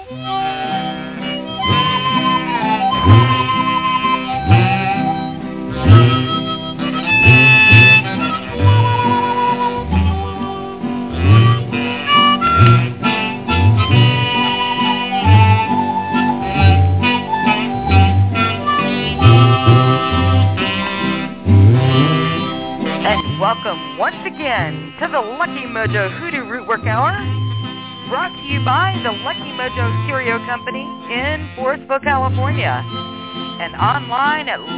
Welcome once again to the Lucky Mojo Hoodoo Rootwork Hour, brought to you by the Lucky Mojo Curio Company in Forestville, California, and online at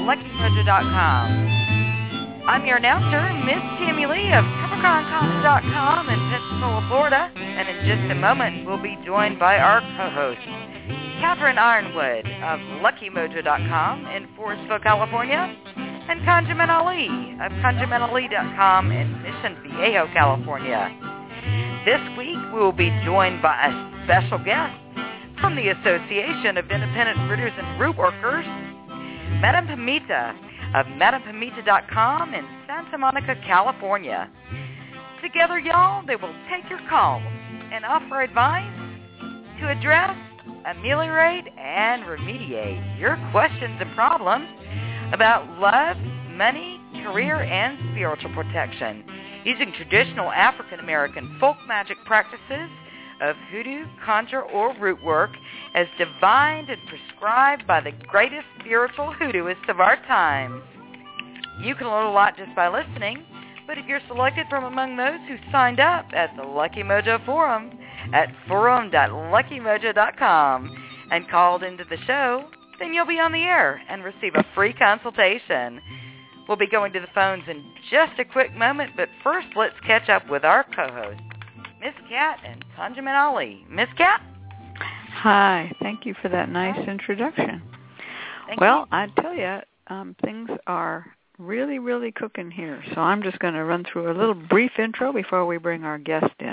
LuckyMojo.com. I'm your announcer, Miss Tammy Lee of CoverConCoffee.com in Pensacola, Florida, and in just a moment we'll be joined by our co-host, Catherine Ironwood of LuckyMojo.com in Forestville, California, and Conjument Ali of ConjumentAli.com in Mission Viejo, California. This week we will be joined by a special guest from the Association of Independent Rooters and Rootworkers, Madame Pimita of MadamePimita.com in Santa Monica, California. Together, y'all, they will take your calls and offer advice to address, ameliorate, and remediate your questions and problems about love, money, career, and spiritual protection, using traditional African-American folk magic practices of hoodoo, conjure, or root work as divined and prescribed by the greatest spiritual hoodooists of our time. You can learn a lot just by listening, but if you're selected from among those who signed up at the Lucky Mojo Forum at forum.luckymojo.com and called into the show, then you'll be on the air and receive a free consultation. We'll be going to the phones in just a quick moment, but first let's catch up with our co-host, Miss Cat and Conjument Ali. Miss Cat? Hi. Thank you for that nice introduction. Thank you. I tell you, things are really, really cooking here, so I'm just going to run through a little brief intro before we bring our guest in.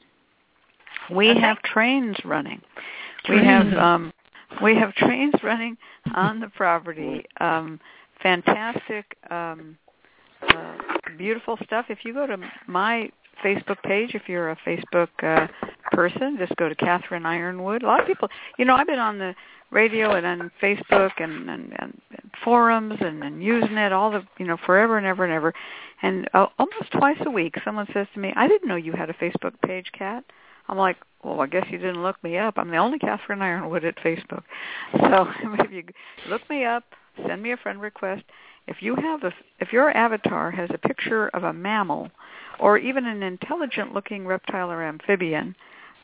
We have trains running. We have trains running on the property. Fantastic, beautiful stuff. If you go to my Facebook page, if you're a Facebook person, just go to Catherine Ironwood. A lot of people, I've been on the radio and on Facebook and forums and Usenet, all the, forever and ever and ever. And almost twice a week, someone says to me, I didn't know you had a Facebook page, Kat. I'm like, well, I guess you didn't look me up. I'm the only Catherine Ironwood at Facebook. So if you look me up, send me a friend request. If your avatar has a picture of a mammal or even an intelligent-looking reptile or amphibian,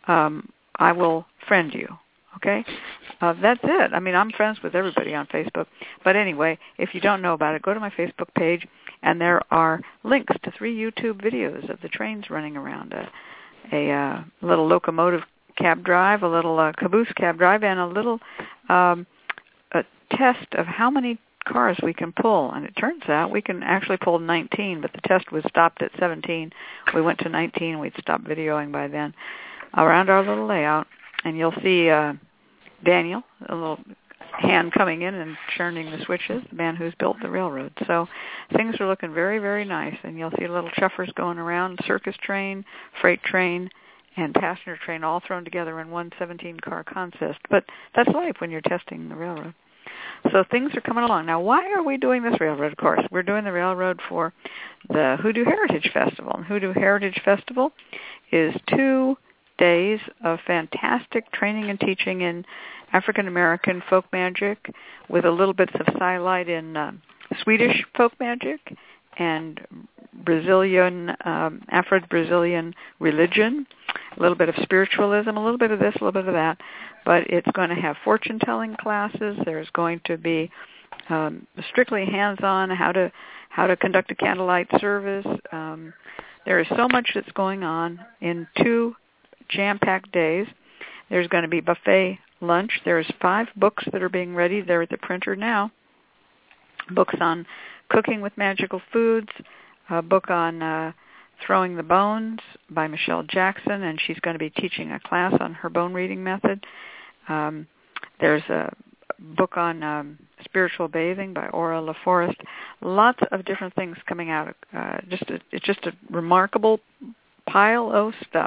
I will friend you. Okay? That's it. I mean, I'm friends with everybody on Facebook. But anyway, if you don't know about it, go to my Facebook page, and there are links to 3 YouTube videos of the trains running around. A little locomotive cab drive, a little caboose cab drive, and a little a test of how many cars we can pull. And it turns out we can actually pull 19, but the test was stopped at 17. We went to 19. We'd stopped videoing by then around our little layout. And you'll see Daniel, a little hand coming in and churning the switches, the man who's built the railroad. So things are looking very, very nice. And you'll see little chuffers going around, circus train, freight train, and passenger train all thrown together in one 17-car consist. But that's life when you're testing the railroad. So things are coming along. Now, why are we doing this railroad? Of course, we're doing the railroad for the Hoodoo Heritage Festival. And Hoodoo Heritage Festival is 2 days of fantastic training and teaching in African-American folk magic with a little bits of sidelight in Swedish folk magic and Brazilian, Afro-Brazilian religion, a little bit of spiritualism, a little bit of this, a little bit of that. But it's going to have fortune-telling classes. There's going to be strictly hands-on how to conduct a candlelight service. There is so much that's going on in 2 jam-packed days. There's going to be buffet lunch. There's 5 books that are being ready. They're at the printer now. Books on cooking with magical foods, a book on Throwing the Bones by Michelle Jackson, and she's going to be teaching a class on her bone reading method. There's a book on spiritual bathing by Aura LaForest. Lots of different things coming out. It's just a remarkable pile of stuff.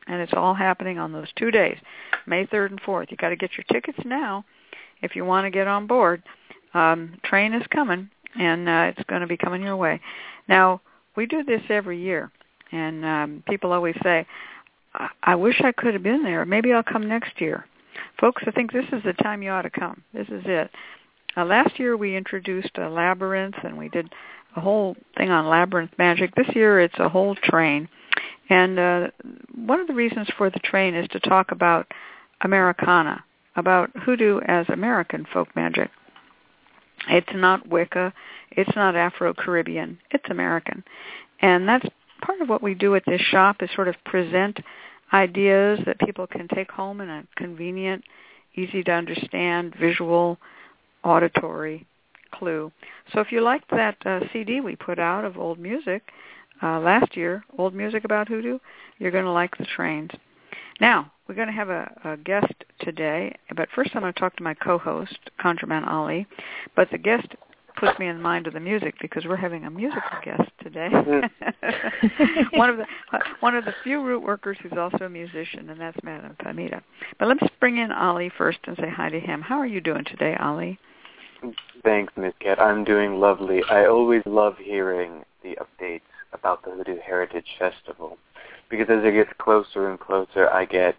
and it's all happening on those 2 days, May 3rd and 4th. You got to get your tickets now if you want to get on board. Train is coming, and it's going to be coming your way. Now, we do this every year, and people always say, I wish I could have been there. Maybe I'll come next year. Folks, I think this is the time you ought to come. This is it. Last year we introduced a labyrinth, and we did a whole thing on labyrinth magic. This year it's a whole train. And one of the reasons for the train is to talk about Americana, about hoodoo as American folk magic. It's not Wicca. It's not Afro-Caribbean. It's American. And that's part of what we do at this shop, is sort of present ideas that people can take home in a convenient, easy-to-understand, visual, auditory clue. So if you liked that CD we put out of old music last year, old music about hoodoo, you're going to like the trains. Now, we're going to have a guest today, but first I'm going to talk to my co-host, ConjureMan Ali. But the guest puts me in mind of the music because we're having a musical guest today. one of the few root workers who's also a musician, and that's Madame Pamita. But let's bring in Ali first and say hi to him. How are you doing today, Ali? Thanks, Miss Cat. I'm doing lovely. I always love hearing the updates about the Hoodoo Heritage Festival, because as it gets closer and closer, I get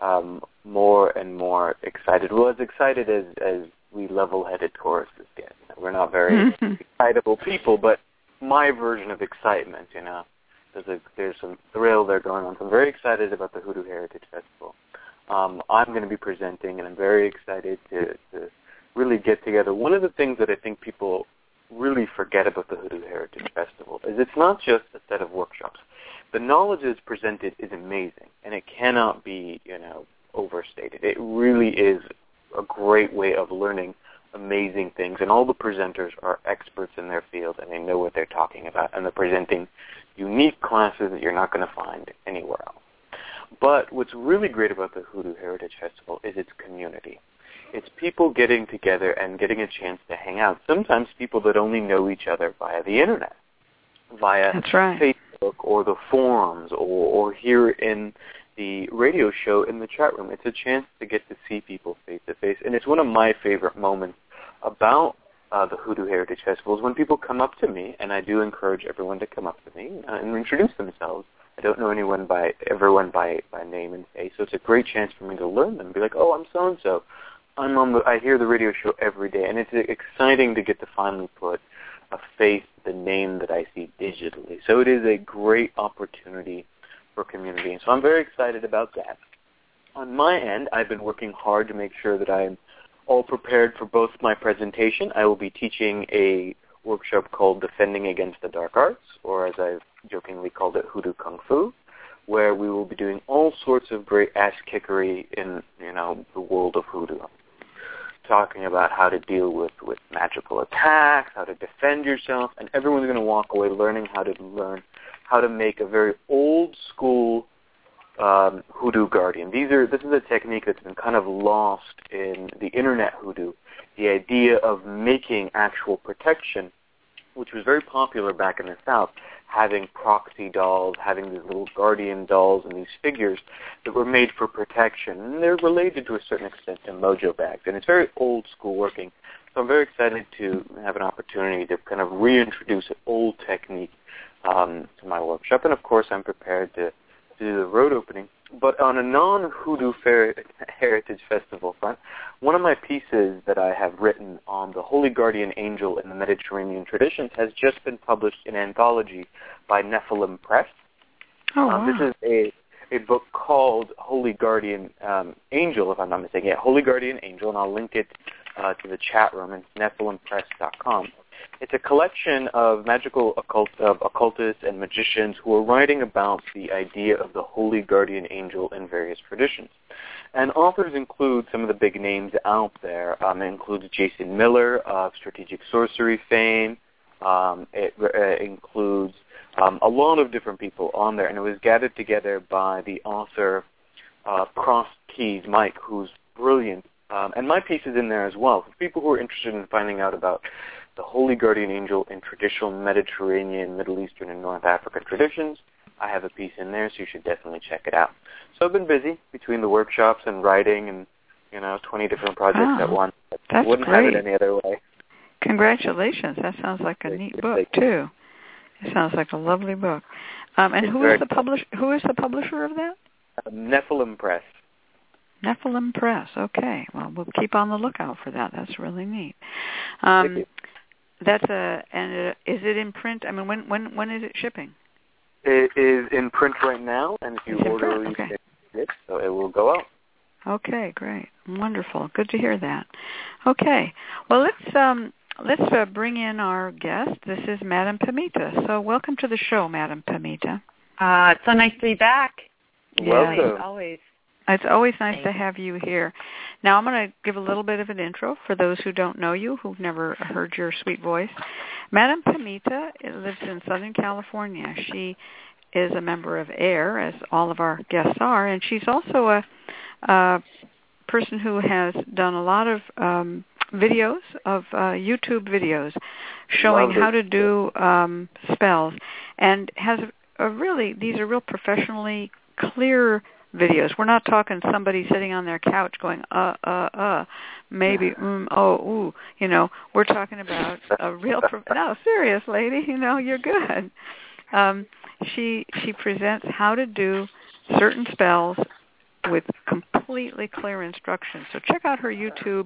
more and more excited. Well, as excited as we level-headed tourists get. We're not very excitable people, but my version of excitement, there's some thrill there going on. So I'm very excited about the Hoodoo Heritage Festival. I'm going to be presenting, and I'm very excited to really get together. One of the things that I think people really forget about the Hoodoo Heritage Festival is it's not just a set of workshops. The knowledge that's presented is amazing, and it cannot be, overstated. It really is a great way of learning amazing things, and all the presenters are experts in their field, and they know what they're talking about, and they're presenting unique classes that you're not going to find anywhere else. But what's really great about the Hoodoo Heritage Festival is its community. It's people getting together and getting a chance to hang out. Sometimes people that only know each other via the Internet, via Facebook or the forums, or here in the radio show in the chat room. It's a chance to get to see people face to face, and it's one of my favorite moments about the Hoodoo Heritage Festival is when people come up to me, and I do encourage everyone to come up to me and introduce themselves. I don't know everyone by name and face, so it's a great chance for me to learn them. Be like, oh, I'm so and so. I hear the radio show every day, and it's exciting to get to finally put a face to the name that I see digitally. So it is a great opportunity for community, and so I'm very excited about that. On my end, I've been working hard to make sure that I'm all prepared for both my presentation. I will be teaching a workshop called Defending Against the Dark Arts, or as I've jokingly called it, Hoodoo Kung Fu, where we will be doing all sorts of great ass-kickery in, the world of hoodoo. Talking about how to deal with magical attacks, how to defend yourself, and everyone's going to walk away learning how to make a very old-school hoodoo guardian. This is a technique that's been kind of lost in the Internet hoodoo, the idea of making actual protection, which was very popular back in the South, having proxy dolls, having these little guardian dolls and these figures that were made for protection. And they're related to a certain extent to mojo bags, and it's very old school working. So I'm very excited to have an opportunity to kind of reintroduce an old technique to my workshop. And of course I'm prepared to do the road opening. But on a non-Hoodoo Heritage Festival front, one of my pieces that I have written on the Holy Guardian Angel in the Mediterranean traditions has just been published in an anthology by Nephilim Press. Oh, wow. This is a book called Holy Guardian Angel, if I'm not mistaken. Yeah, Holy Guardian Angel, and I'll link it to the chat room. It's nephilimpress.com. It's a collection of magical occultists and magicians who are writing about the idea of the Holy Guardian Angel in various traditions. And authors include some of the big names out there. It includes Jason Miller of Strategic Sorcery fame. It includes a lot of different people on there, and it was gathered together by the author Cross Keys Mike, who's brilliant. And my piece is in there as well. For people who are interested in finding out about the Holy Guardian Angel in traditional Mediterranean, Middle Eastern, and North African traditions, I have a piece in there, so you should definitely check it out. So I've been busy between the workshops and writing and, 20 different projects at once. That's wouldn't great. have it any other way. Congratulations. That sounds like a neat book, too. It sounds like a lovely book. And who is the publisher of that? Nephilim Press. Nephilim Press. Okay. Well, we'll keep on the lookout for that. That's really neat. Thank you. Is it in print? I mean, when is it shipping? It is in print right now, and if you order, you can get it, so it will go out. Okay, great, wonderful, good to hear that. Okay, well let's bring in our guest. This is Madame Pamita. So welcome to the show, Madame Pamita. It's so nice to be back. Welcome. Always. It's always nice to have you here. Now I'm going to give a little bit of an intro for those who don't know you, who've never heard your sweet voice. Madame Pamita lives in Southern California. She is a member of AIR, as all of our guests are, and she's also a person who has done a lot of videos, of YouTube videos, showing how to do spells, and has these are real professionally clear videos. We're not talking somebody sitting on their couch going, maybe, ooh. We're talking about a real, no, serious lady, you're good. She presents how to do certain spells with completely clear instructions. So check out her YouTube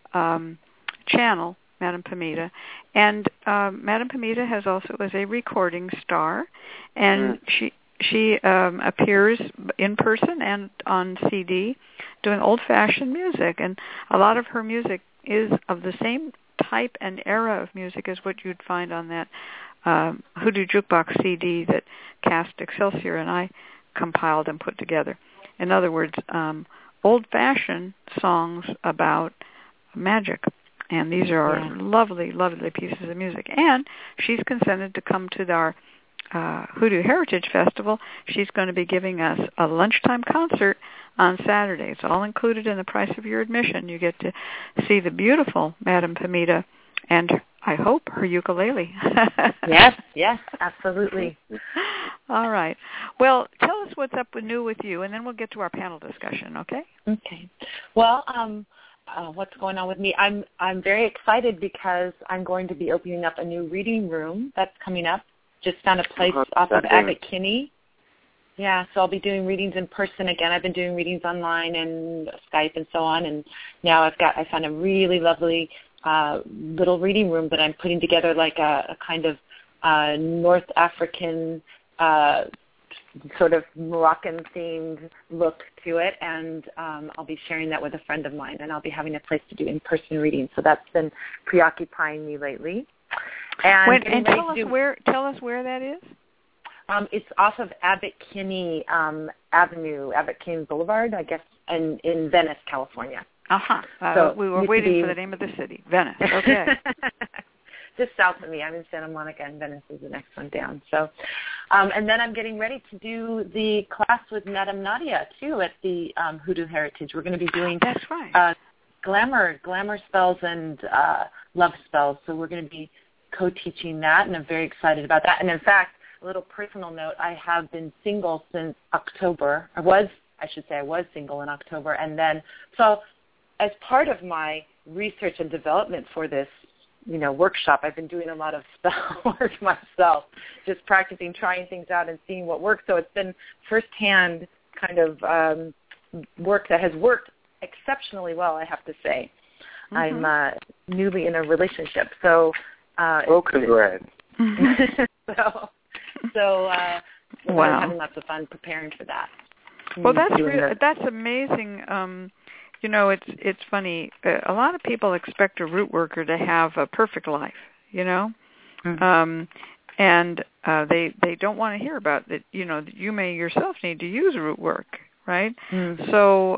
channel, Madame Pamita. And Madame Pamita has also is a recording star, and she appears in person and on CD doing old-fashioned music. And a lot of her music is of the same type and era of music as what you'd find on that Hoodoo Jukebox CD that Cast Excelsior and I compiled and put together. In other words, old-fashioned songs about magic. And these are lovely, lovely pieces of music. And she's consented to come to our Hoodoo Heritage Festival. She's going to be giving us a lunchtime concert on Saturday. It's all included in the price of your admission. You get to see the beautiful Madame Pamita and, I hope, her ukulele. Yes, absolutely. All right. Well, tell us what's up with new with you, and then we'll get to our panel discussion, okay? Okay. Well, what's going on with me? I'm very excited because I'm going to be opening up a new reading room that's coming up. Just found a place off of Abbot Kinney. Yeah, so I'll be doing readings in person again. I've been doing readings online and Skype and so on, and now I found a really lovely little reading room that I'm putting together, like a kind of North African sort of Moroccan-themed look to it, and I'll be sharing that with a friend of mine, and I'll be having a place to do in-person readings. So that's been preoccupying me lately. And tell us where that is. It's off of Abbot Kinney Avenue, Abbot Kinney Boulevard, I guess, in Venice, California. So we were waiting for the name of the city, Venice. Okay. Just south of me. I'm in Santa Monica, and Venice is the next one down. So, and then I'm getting ready to do the class with Madame Nadia, too, at the Hoodoo Heritage. We're going to be doing glamour spells and love spells. So we're going to be co-teaching that, and I'm very excited about that. And in fact, a little personal note, I have been single since October. I was single in October. And then, so as part of my research and development for this, workshop, I've been doing a lot of spell work myself, just practicing, trying things out and seeing what works. So it's been firsthand kind of work that has worked exceptionally well, I have to say. I'm newly in a relationship, so congrats. Wow. Having lots of fun preparing for that. Well, that's amazing. It's funny. A lot of people expect a root worker to have a perfect life, and they don't want to hear about that. That you may yourself need to use root work, right? So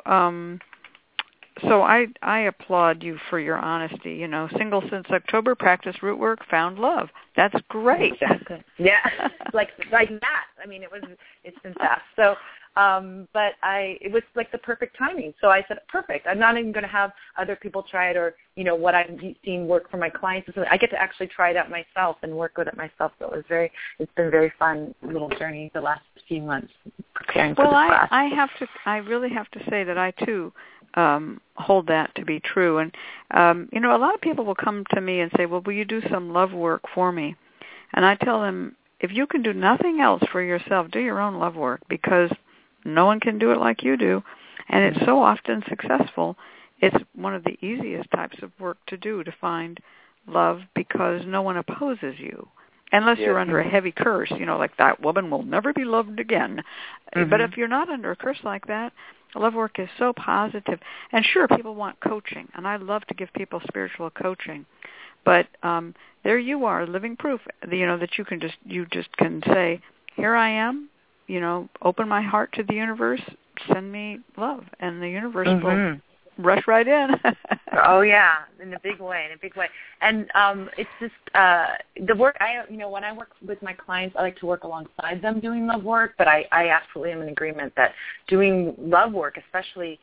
I applaud you for your honesty. Single since October, practice root work, found love. That's great. Exactly. Yeah, like that. I mean, it's been fast. So But it was like the perfect timing. So I said, perfect. I'm not even going to have other people try it or, what I've seen work for my clients. I get to actually try it out myself and work with it myself. So it's been very fun little journey the last few months preparing for this class. I really have to say that I too hold that to be true. And, a lot of people will come to me and say, well, will you do some love work for me? And I tell them, if you can do nothing else for yourself, do your own love work, because no one can do it like you do. And it's so often successful. It's one of the easiest types of work to do, to find love, because no one opposes you. Unless you're under a heavy curse, like that woman will never be loved again. Mm-hmm. But if you're not under a curse like that, love work is so positive. And sure, people want coaching, and I love to give people spiritual coaching. But there you are, living proof, that you just can say, here I am, open my heart to the universe, send me love, and the universe will rush right in. Oh yeah, in a big way. And it's just the work. When I work with my clients, I like to work alongside them doing love work. But I absolutely am in agreement that doing love work, especially,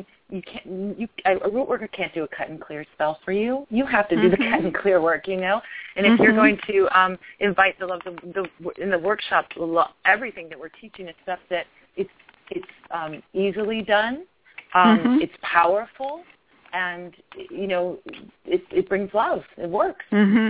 a root worker can't do a cut and clear spell for you. You have to do the cut and clear work, And if you're going to invite the love, in the workshop, everything that we're teaching is stuff that it's easily done. It's powerful, and it brings love. It works.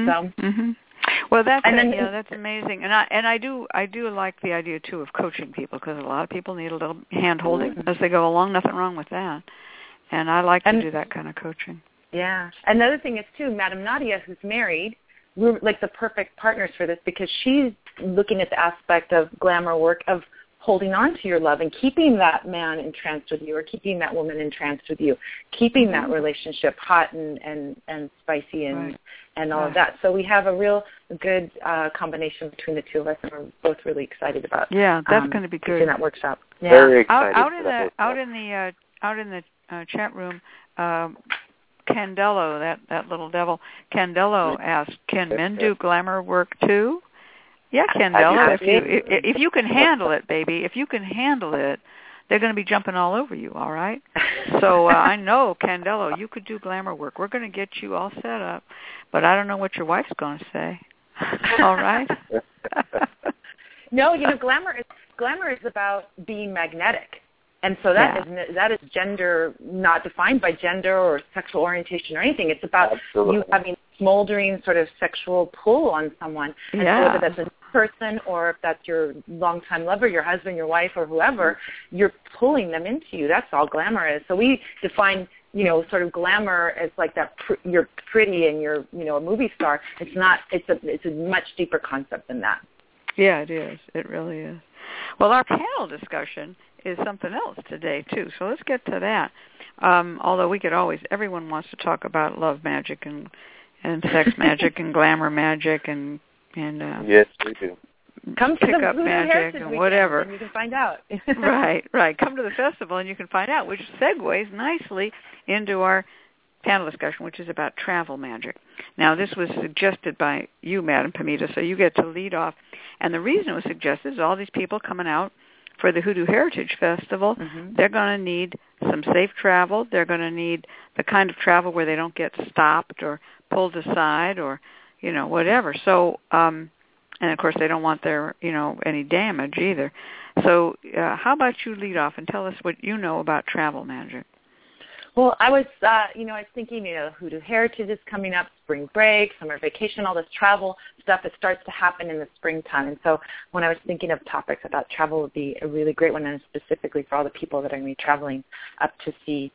Well, that's amazing, and I do like the idea too of coaching people, because a lot of people need a little hand holding as they go along. Nothing wrong with that, and I like to do that kind of coaching. Yeah, another thing is too, Madame Nadia, who's married, we're like the perfect partners for this, because she's looking at the aspect of glamour work of holding on to your love and keeping that man entranced with you, or keeping that woman entranced with you, keeping that relationship hot and spicy and all of that. So we have a real good combination between the two of us, and we're both really excited about. Yeah, that's going to be good in that workshop. Yeah. Very excited. Out in the chat room, Candelo, that little devil, Candelo asked, "Can men do glamour work too?" Yeah, Candelo, if you can handle it, baby, if you can handle it, they're going to be jumping all over you, all right? So I know, Candelo, you could do glamour work. We're going to get you all set up, but I don't know what your wife's going to say. All right? No, glamour is about being magnetic. And so that is gender, not defined by gender or sexual orientation or anything. It's about you having smoldering sort of sexual pull on someone. And so whether that's a person or if that's your longtime lover, your husband, your wife, or whoever, you're pulling them into you. That's all glamour is. So we define, sort of glamour as like that you're pretty and you're, a movie star. It's not. It's a much deeper concept than that. Yeah, it is. It really is. Well, our panel discussion is something else today, too. So let's get to that. Although everyone wants to talk about love magic and sex magic and glamour magic and yes, we do. Come to pick the up magic and whatever. And you can find out. Right. Come to the festival and you can find out, which segues nicely into our panel discussion, which is about travel magic. Now, this was suggested by you, Madam Pamita, so you get to lead off. And the reason it was suggested is all these people coming out for the Hoodoo Heritage Festival, they're going to need some safe travel. They're going to need the kind of travel where they don't get stopped or pulled aside or, whatever. So, and of course they don't want their, any damage either. So how about you lead off and tell us what you know about travel magic? Well, I was thinking, Hoodoo Heritage is coming up, spring break, summer vacation, all this travel stuff. It starts to happen in the springtime. And so when I was thinking of topics, I thought travel would be a really great one, and specifically for all the people that are going to be traveling up to see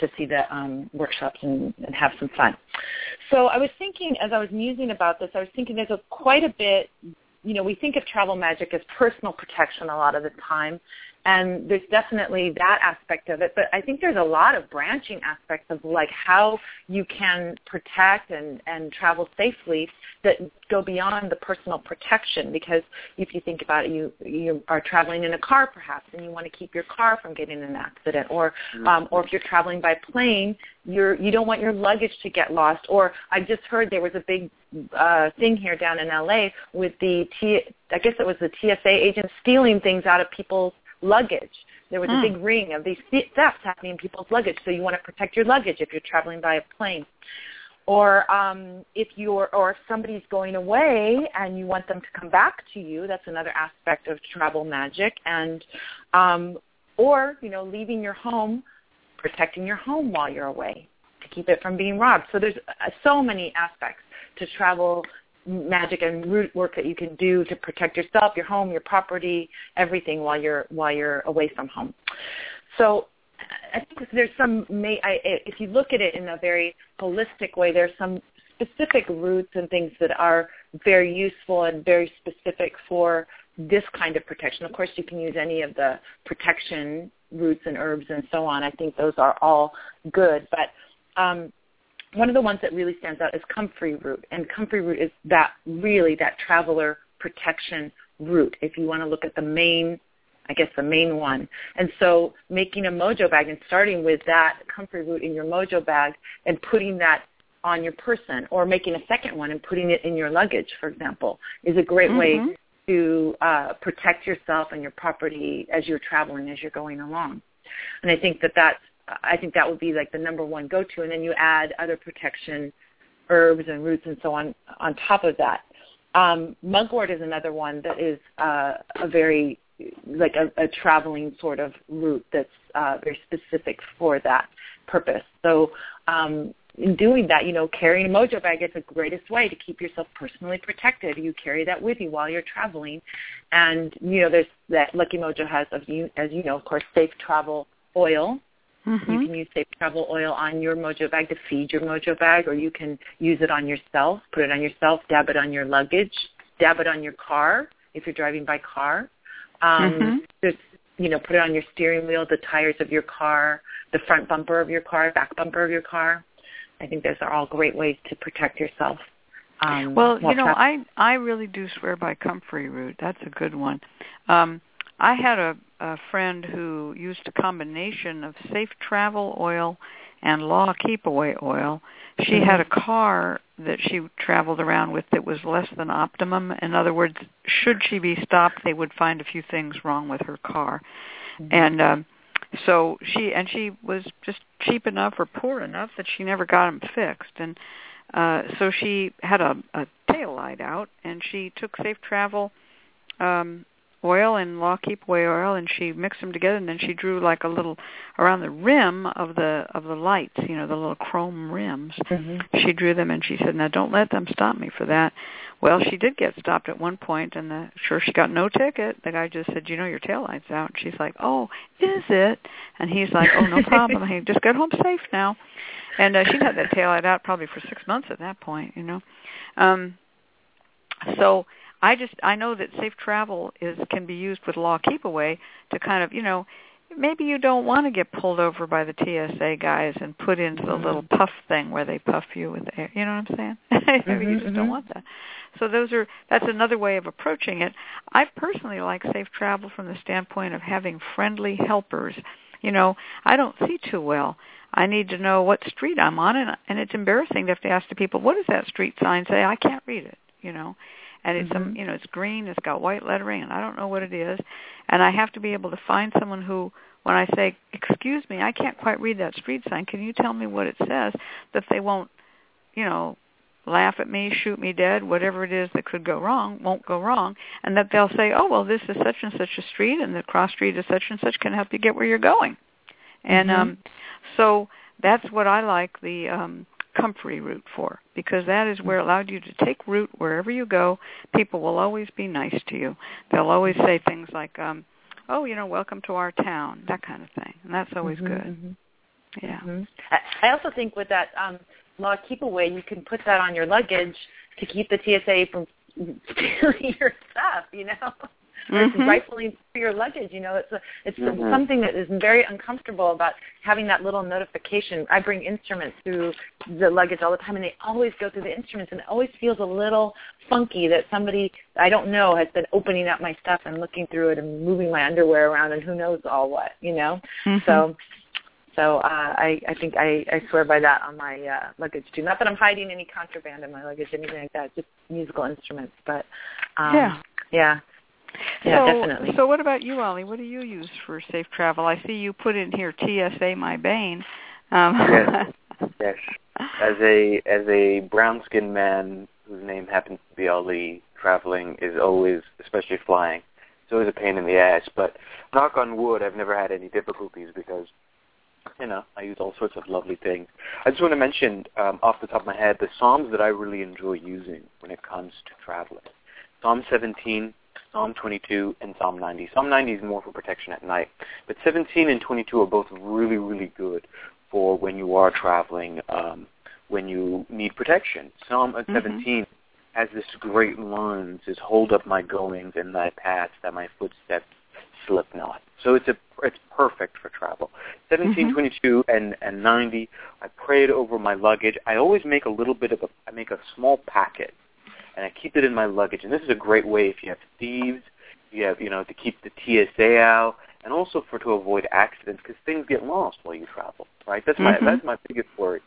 the workshops and have some fun. So I was thinking, as I was musing about this, I was thinking there's quite a bit, we think of travel magic as personal protection a lot of the time. And there's definitely that aspect of it, but I think there's a lot of branching aspects of like how you can protect and travel safely that go beyond the personal protection. Because if you think about it, you are traveling in a car perhaps, and you want to keep your car from getting in an accident, or if you're traveling by plane, you don't want your luggage to get lost. Or I just heard there was a big thing here down in LA with I guess it was the TSA agents stealing things out of people's luggage. there was a big ring of these thefts happening in people's luggage. So you want to protect your luggage if you're traveling by a plane. Or if somebody's going away and you want them to come back to you, that's another aspect of travel magic. And or leaving your home, protecting your home while you're away to keep it from being robbed. So there's so many aspects to travel magic and root work that you can do to protect yourself, your home, your property, everything while you're away from home. So I think there's if you look at it in a very holistic way, there's some specific roots and things that are very useful and very specific for this kind of protection. Of course, you can use any of the protection roots and herbs and so on. I think those are all good. But one of the ones that really stands out is comfrey root. And comfrey root is that traveler protection root, if you want to look at the main one. And so making a mojo bag and starting with that comfrey root in your mojo bag and putting that on your person, or making a second one and putting it in your luggage, for example, is a great way to protect yourself and your property as you're traveling, as you're going along. And I think that would be like the number one go-to. And then you add other protection herbs and roots and so on top of that. Mugwort is another one that is a very like a traveling sort of route that's very specific for that purpose. So in doing that, carrying a mojo bag is the greatest way to keep yourself personally protected. You carry that with you while you're traveling. And, there's that Lucky Mojo has, as you know, of course, safe travel oil. Mm-hmm. You can use safe travel oil on your mojo bag to feed your mojo bag, or you can use it on yourself, put it on yourself, dab it on your luggage, dab it on your car if you're driving by car. There's, put it on your steering wheel, the tires of your car, the front bumper of your car, back bumper of your car. I think those are all great ways to protect yourself. I really do swear by comfrey root. That's a good one. I had a friend who used a combination of safe travel oil and law keep-away oil. She had a car that she traveled around with that was less than optimum. In other words, should she be stopped, they would find a few things wrong with her car. And so she was just cheap enough or poor enough that she never got them fixed. And so she had a tail light out, and she took safe travel oil and law keep-away oil, and she mixed them together, and then she drew like a little around the rim of the lights, the little chrome rims. She drew them, and she said, "Now don't let them stop me for that." Well, she did get stopped at one point, and sure she got no ticket. The guy just said, "Your tail light's out." And she's like, "Oh, is it?" And he's like, "Oh, no problem. Hey, just get home safe now." And she'd had that tail light out probably for 6 months at that point, So I know that safe travel can be used with law keep-away to kind of, maybe you don't want to get pulled over by the TSA guys and put into the little puff thing where they puff you with air. You know what I'm saying? Maybe you just don't want that. So that's another way of approaching it. I personally like safe travel from the standpoint of having friendly helpers. I don't see too well. I need to know what street I'm on, and it's embarrassing to have to ask the people, what does that street sign say? I can't read it, And it's it's green, it's got white lettering, and I don't know what it is. And I have to be able to find someone who, when I say, "Excuse me, I can't quite read that street sign. Can you tell me what it says?" that they won't, laugh at me, shoot me dead, whatever it is that could go wrong, won't go wrong, and that they'll say, "Oh, well, this is such and such a street, and the cross street is such and such, can help you get where you're going." And so that's what I like the comfrey root for, because that is where it allowed you to take root wherever you go. People will always be nice to you. They'll always say things like, welcome to our town, that kind of thing. And that's always good. Yeah. I also think with that law keep-away, you can put that on your luggage to keep the TSA from stealing your stuff, It's rightfully for your luggage, It's something that is very uncomfortable about having that little notification. I bring instruments through the luggage all the time, and they always go through the instruments, and it always feels a little funky that somebody I don't know has been opening up my stuff and looking through it and moving my underwear around and who knows all what, So I think I swear by that on my luggage too. Not that I'm hiding any contraband in my luggage, anything like that, just musical instruments. But yeah. Yeah, definitely. So what about you, Ollie? What do you use for safe travel? I see you put in here TSA My Bane. Yes. As a brown-skinned man whose name happens to be Ali, traveling is always, especially flying, it's always a pain in the ass. But knock on wood, I've never had any difficulties because, I use all sorts of lovely things. I just want to mention, off the top of my head, the Psalms that I really enjoy using when it comes to traveling. Psalm 17, Psalm 22, and Psalm 90. Psalm 90 is more for protection at night. But 17 and 22 are both really, really good for when you are traveling, when you need protection. Psalm 17 has this great line, says, "Hold up my goings and thy paths, that my footsteps slip not." So it's perfect for travel. 17, 22, and 90, I pray it over my luggage. I always make I make a small packet, and I keep it in my luggage. And this is a great way if you have thieves, you have, to keep the TSA out, and also to avoid accidents, because things get lost while you travel, right? That's my biggest worry.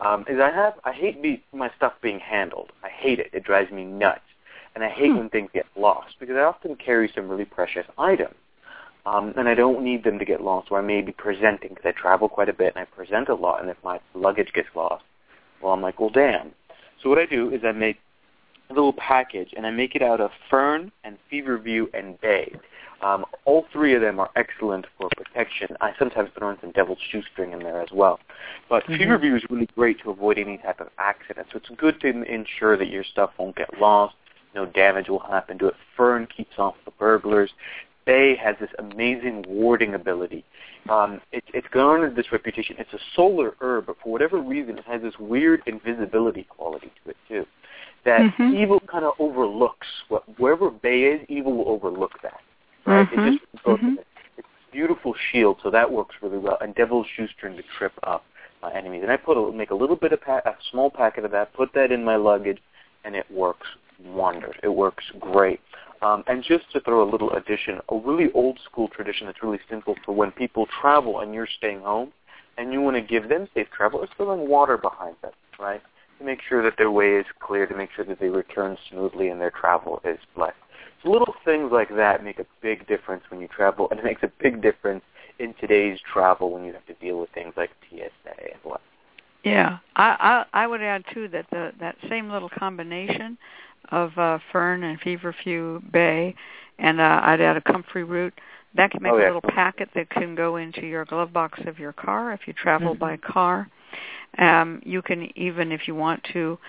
I hate my stuff being handled. I hate it. It drives me nuts. And I hate when things get lost, because I often carry some really precious items. And I don't need them to get lost, or I may be presenting, because I travel quite a bit, and I present a lot, and if my luggage gets lost, well, I'm like, well, damn. So what I do is I make a little package, and I make it out of Fern and Feverview and Bay. All three of them are excellent for protection. I sometimes throw in some devil's shoestring in there as well. But Feverview is really great to avoid any type of accident. So it's good to ensure that your stuff won't get lost. No damage will happen to it. Fern keeps off the burglars. Bay has this amazing warding ability. It's garnered this reputation. It's a solar herb, but for whatever reason, it has this weird invisibility quality to it, too. That evil kind of overlooks. Wherever Bay is, evil will overlook that. Right? It just goes with it. It's a beautiful shield, so that works really well. And devil's shoestring to trip up my enemies. And I make a little bit of a small packet of that, put that in my luggage, and it works wonders. It works great. And just to throw a little addition, a really old school tradition that's really simple for when people travel and you're staying home and you want to give them safe travel is throwing water behind them, right? To make sure that their way is clear, to make sure that they return smoothly and their travel is blessed. So little things like that make a big difference when you travel, and it makes a big difference in today's travel when you have to deal with things like TSA and what. Yeah, I would add too that that same little combination of Fern and Feverview Bay, and I'd add a comfrey root. That can make a little packet that can go into your glove box of your car if you travel by car. You can even, if you want to,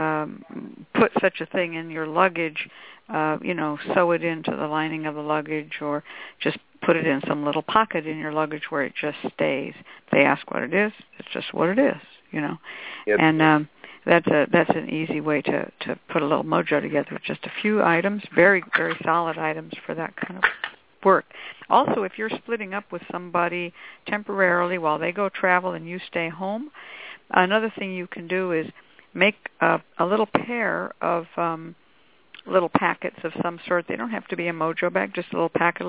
put such a thing in your luggage, sew it into the lining of the luggage, or just put it in some little pocket in your luggage where it just stays. If they ask what it is, it's just what it is, Yep. And that's an easy way to put a little mojo together with just a few items, very, very solid items for that kind of work. Also, if you're splitting up with somebody temporarily while they go travel and you stay home, another thing you can do is make a little pair of little packets of some sort. They don't have to be a mojo bag, just a little packet,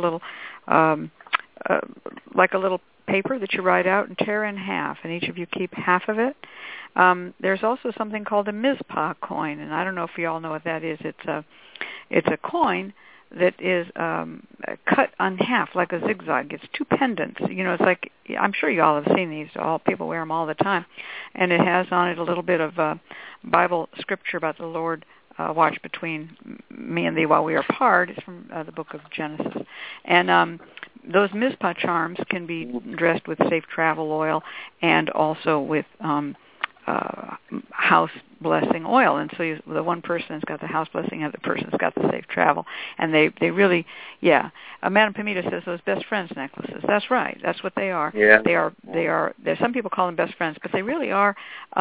like a little paper that you write out and tear in half, and each of you keep half of it. There's also something called a Mizpah coin, and I don't know if you all know what that is. It's a coin that is cut on half like a zigzag. It's two pendants. It's like, I'm sure you all have seen these. All people wear them all the time, and it has on it a little bit of Bible scripture about the Lord watch between me and thee while we are apart. It's from the book of Genesis, and those Mizpah charms can be dressed with safe travel oil and also with house blessing oil. And so the one person's got the house blessing, the other person's got the safe travel. And they really, Madame Pamita says those best friends necklaces. That's right. That's what they are. Yeah. They are. Some people call them best friends, but they really are.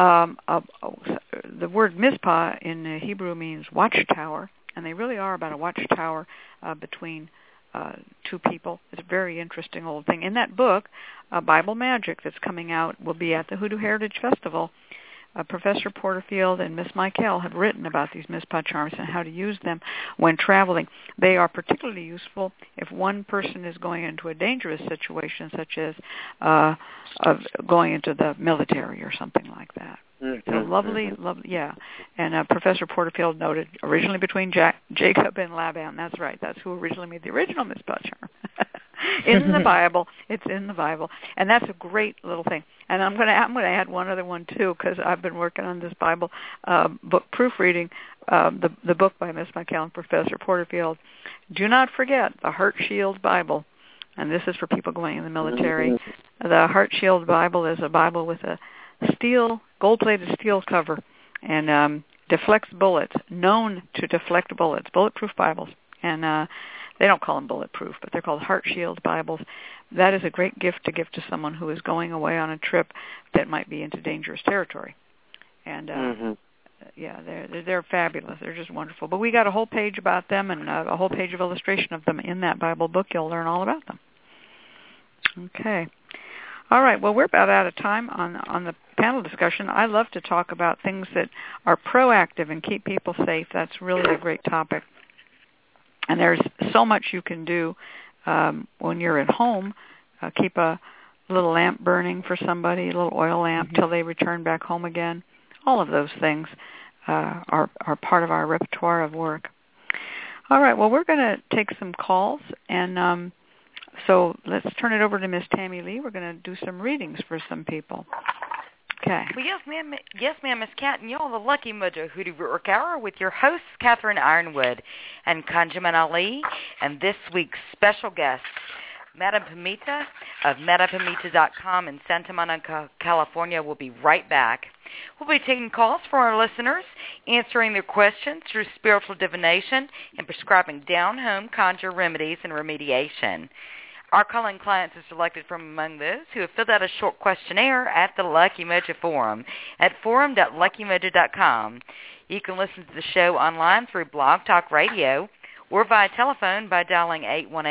The word Mizpah in Hebrew means watchtower, and they really are about a watchtower between two people. It's a very interesting old thing. In that book, Bible Magic, that's coming out, will be at the Hoodoo Heritage Festival. Professor Porterfield and Miss Michael have written about these Mizpah charms and how to use them when traveling. They are particularly useful if one person is going into a dangerous situation, such as going into the military or something like that. So lovely, yeah. And Professor Porterfield noted originally between Jacob and Laban. That's right. That's who originally made the original Mizpah charm. In the Bible, it's in the Bible, and that's a great little thing. And I'm going to add one other one too, because I've been working on this Bible book proofreading, the book by Miss Michael and Professor Porterfield. Do not forget the Heart Shield Bible, and this is for people going in the military. The Heart Shield Bible is a Bible with a gold-plated steel cover, and deflects bullets, known to deflect bullets, bulletproof Bibles, and they don't call them bulletproof, but they're called Heart Shield Bibles. That is a great gift to give to someone who is going away on a trip that might be into dangerous territory. And yeah, they're fabulous. They're just wonderful. But we got a whole page about them and a whole page of illustration of them in that Bible book. You'll learn all about them. Okay. All right. Well, we're about out of time on the panel discussion. I love to talk about things that are proactive and keep people safe. That's really a great topic. And there's so much you can do when you're at home. Keep a little lamp burning for somebody, a little oil lamp till they return back home again. All of those things are part of our repertoire of work. All right. Well, we're going to take some calls, and so let's turn it over to Miss Tammy Lee. We're going to do some readings for some people. Okay. Well, yes, ma'am, Miss Cat, and y'all, the Lucky Mojo Hoodoo Work Hour with your hosts, Catherine Ironwood and Kanjaman Ali, and this week's special guest, Madam Pamita of MadamPamita.com in Santa Monica, California. We'll be right back. We'll be taking calls for our listeners, answering their questions through spiritual divination, and prescribing down-home conjure remedies and remediation. Our calling clients are selected from among those who have filled out a short questionnaire at the Lucky Mojo Forum at forum.luckymojo.com. You can listen to the show online through Blog Talk Radio or via telephone by dialing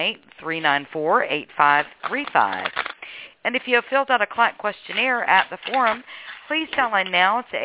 818-394-8535. And if you have filled out a client questionnaire at the forum, please dial in now to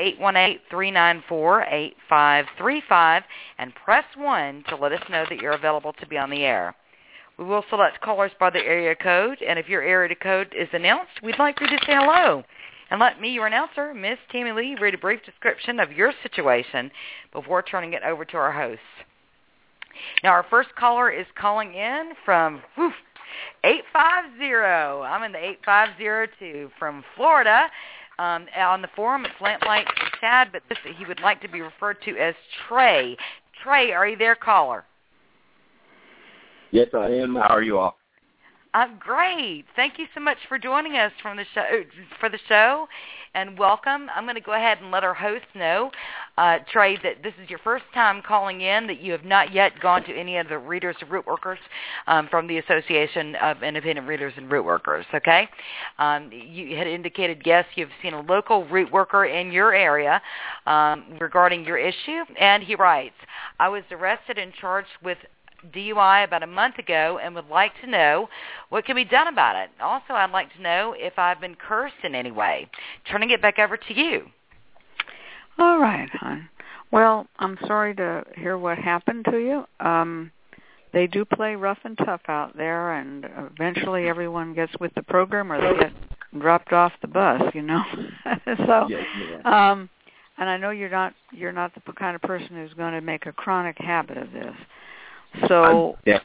818-394-8535 and press 1 to let us know that you're available to be on the air. We will select callers by the area code, and if your area code is announced, we'd like you to say hello. And let me, your announcer, Miss Tammy Lee, read a brief description of your situation before turning it over to our hosts. Now, our first caller is calling in from 850. I'm in the 8502 from Florida. On the forum, it's Lamplight and Chad, but he would like to be referred to as Trey. Trey, are you there, caller? Yes, I am. How are you all? I'm great. Thank you so much for joining us for the show, and welcome. I'm going to go ahead and let our host know, Trey, that this is your first time calling in, that you have not yet gone to any of the Readers of Root Workers from the Association of Independent Readers and Root Workers, okay? You had indicated, yes, you've seen a local root worker in your area regarding your issue, and he writes, I was arrested and charged with DUI about a month ago and would like to know what can be done about it. Also, I'd like to know if I've been cursed in any way. Turning it back over to you. All right, hon. Well, I'm sorry to hear what happened to you. They do play rough and tough out there, and eventually everyone gets with the program or they get dropped off the bus, you know. So, yes, and I know you're not the kind of person who's going to make a chronic habit of this. So yeah.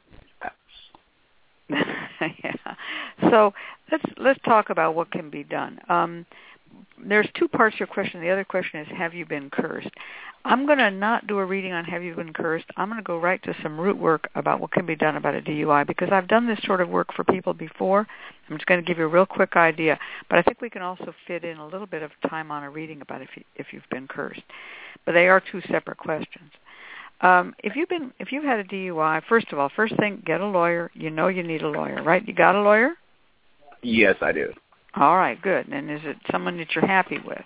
So let's talk about what can be done. There's two parts to your question. The other question is, have you been cursed? I'm going to not do a reading on have you been cursed. I'm going to go right to some root work about what can be done about a DUI, because I've done this sort of work for people before. I'm just going to give you a real quick idea, but I think we can also fit in a little bit of time on a reading about if you've been cursed. But they are two separate questions. If you've had a DUI, first of all, first thing, get a lawyer. You know you need a lawyer, right? You got a lawyer? Yes, I do. All right, good. And is it someone that you're happy with?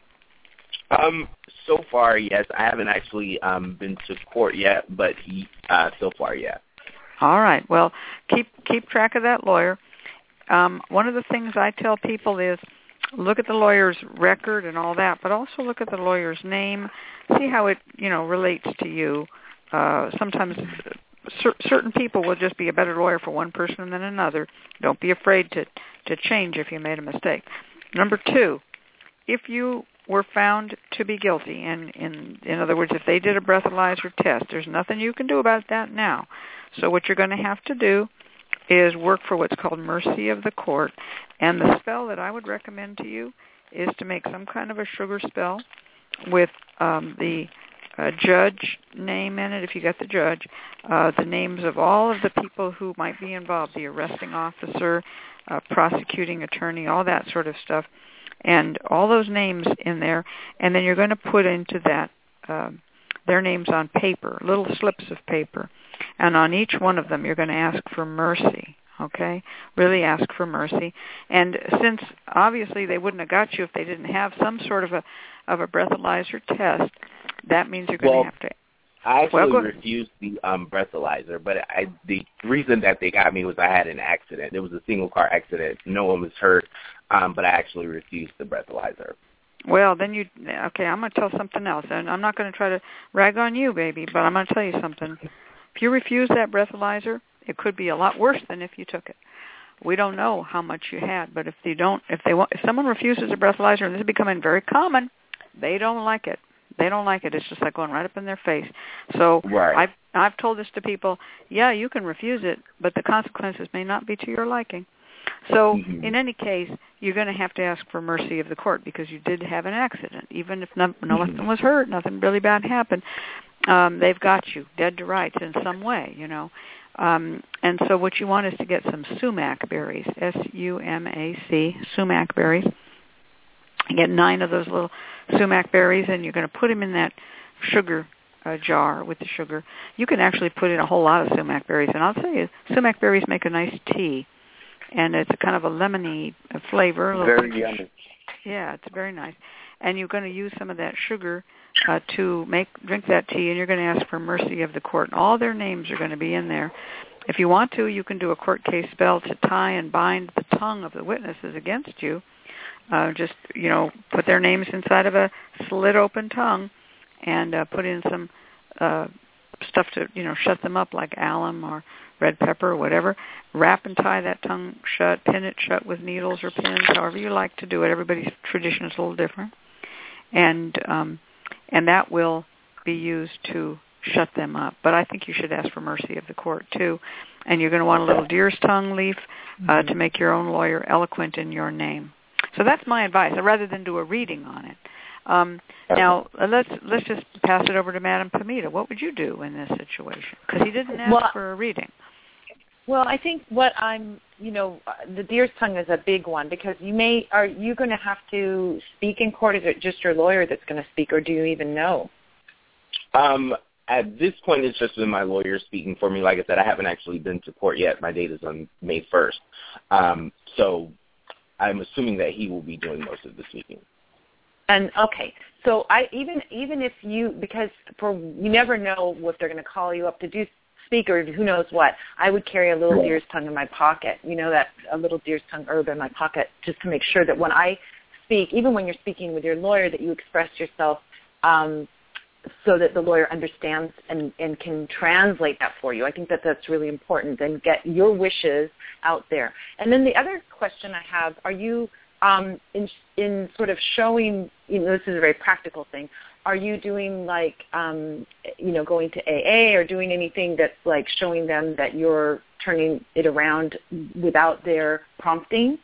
So far, yes. I haven't actually been to court yet, but so far, yeah. All right. Well, keep track of that lawyer. One of the things I tell people is look at the lawyer's record and all that, but also look at the lawyer's name, see how it, relates to you. Sometimes certain people will just be a better lawyer for one person than another. Don't be afraid to change if you made a mistake. Number 2, if you were found to be guilty, and in other words, if they did a breathalyzer test, there's nothing you can do about that now. So what you're going to have to do is work for what's called mercy of the court. And the spell that I would recommend to you is to make some kind of a sugar spell with the judge name in it, if you get the judge, the names of all of the people who might be involved, the arresting officer, prosecuting attorney, all that sort of stuff, and all those names in there, and then you're going to put into that their names on paper, little slips of paper, and on each one of them you're going to ask for mercy, okay? Really ask for mercy. And since obviously they wouldn't have got you if they didn't have some sort of a breathalyzer test, that means you're going to have to... I actually refused the breathalyzer, but the reason that they got me was I had an accident. It was a single-car accident. No one was hurt, but I actually refused the breathalyzer. Well, then okay, I'm going to tell something else, and I'm not going to try to rag on you, baby, but I'm going to tell you something. If you refuse that breathalyzer, it could be a lot worse than if you took it. We don't know how much you had, but if someone refuses a breathalyzer, and this is becoming very common, they don't like it. They don't like it. It's just like going right up in their face. So right. I've told this to people, yeah, you can refuse it, but the consequences may not be to your liking. So in any case, you're going to have to ask for mercy of the court because you did have an accident. Even if nothing was hurt, nothing really bad happened, they've got you dead to rights in some way, And so what you want is to get some sumac berries, S-U-M-A-C, sumac berries. You get 9 of those little sumac berries, and you're going to put them in that sugar jar with the sugar. You can actually put in a whole lot of sumac berries, and I'll tell you, sumac berries make a nice tea, and it's a kind of a lemony flavor. Very yummy. Yeah, it's very nice. And you're going to use some of that sugar to drink that tea, and you're going to ask for mercy of the court. And all their names are going to be in there. If you want to, you can do a court case spell to tie and bind the tongue of the witnesses against you. Just, put their names inside of a slit-open tongue and put in some stuff to, shut them up like alum or red pepper or whatever. Wrap and tie that tongue shut, pin it shut with needles or pins, however you like to do it. Everybody's tradition is a little different. And that will be used to shut them up. But I think you should ask for mercy of the court, too. And you're going to want a little deer's tongue leaf to make your own lawyer eloquent in your name. So that's my advice, rather than do a reading on it. Now, let's just pass it over to Madam Pamita. What would you do in this situation? Because he didn't ask for a reading. Well, I think the deer's tongue is a big one because are you going to have to speak in court? Is it just your lawyer that's going to speak, or do you even know? At this point, it's just been my lawyer speaking for me. Like I said, I haven't actually been to court yet. My date is on May 1st. So I'm assuming that he will be doing most of the speaking. And okay, so even if because you never know what they're going to call you up to do, speak, or who knows what. I would carry a little deer's tongue in my pocket. That a little deer's tongue herb in my pocket, just to make sure that when I speak, even when you're speaking with your lawyer, that you express yourself so that the lawyer understands and can translate that for you. I think that that's really important, and get your wishes out there. And then the other question I have, are you in sort of showing, this is a very practical thing, are you doing like, going to AA or doing anything that's like showing them that you're turning it around without their prompting?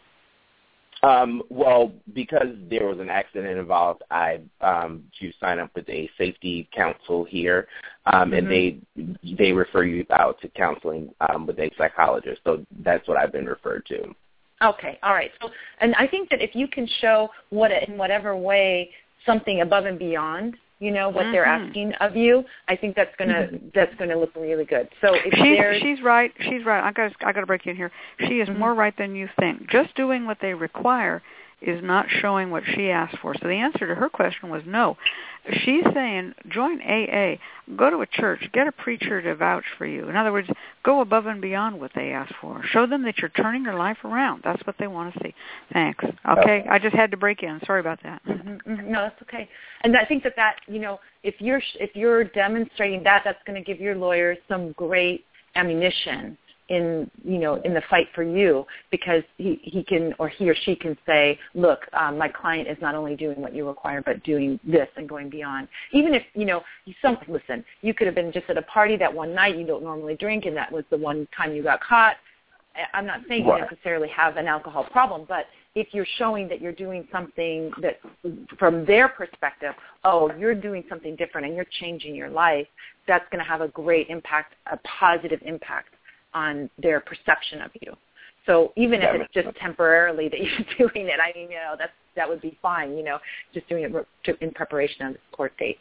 Well, because there was an accident involved, I to sign up with a safety council here, and they refer you out to counseling with a psychologist. So that's what I've been referred to. Okay, all right. So, and I think that if you can show in whatever way something above and beyond, what they're asking of you, I think that's gonna look really good. So if she's right. I got to break in here. She is more right than you think. Just doing what they require is not showing what she asked for. So the answer to her question was no. she's saying join AA, go to a church, get a preacher to vouch for you. In other words, go above and beyond what they ask for. Show them that you're turning your life around. That's what they want to see. Thanks. Okay, I just had to break in. Sorry about that. No, that's okay. And I think that if you're demonstrating that, that's going to give your lawyer some great ammunition in the fight for you, because he can, or he or she can say, look, my client is not only doing what you require, but doing this and going beyond. Even if, listen, you could have been just at a party that one night, you don't normally drink, and that was the one time you got caught. I'm not saying you necessarily have an alcohol problem, but if you're showing that you're doing something that, from their perspective, you're doing something different and you're changing your life, that's going to have a great impact, a positive impact on their perception of you. So even if it's just temporarily that you're doing it, I mean, that would be fine, just doing it in preparation of the court date,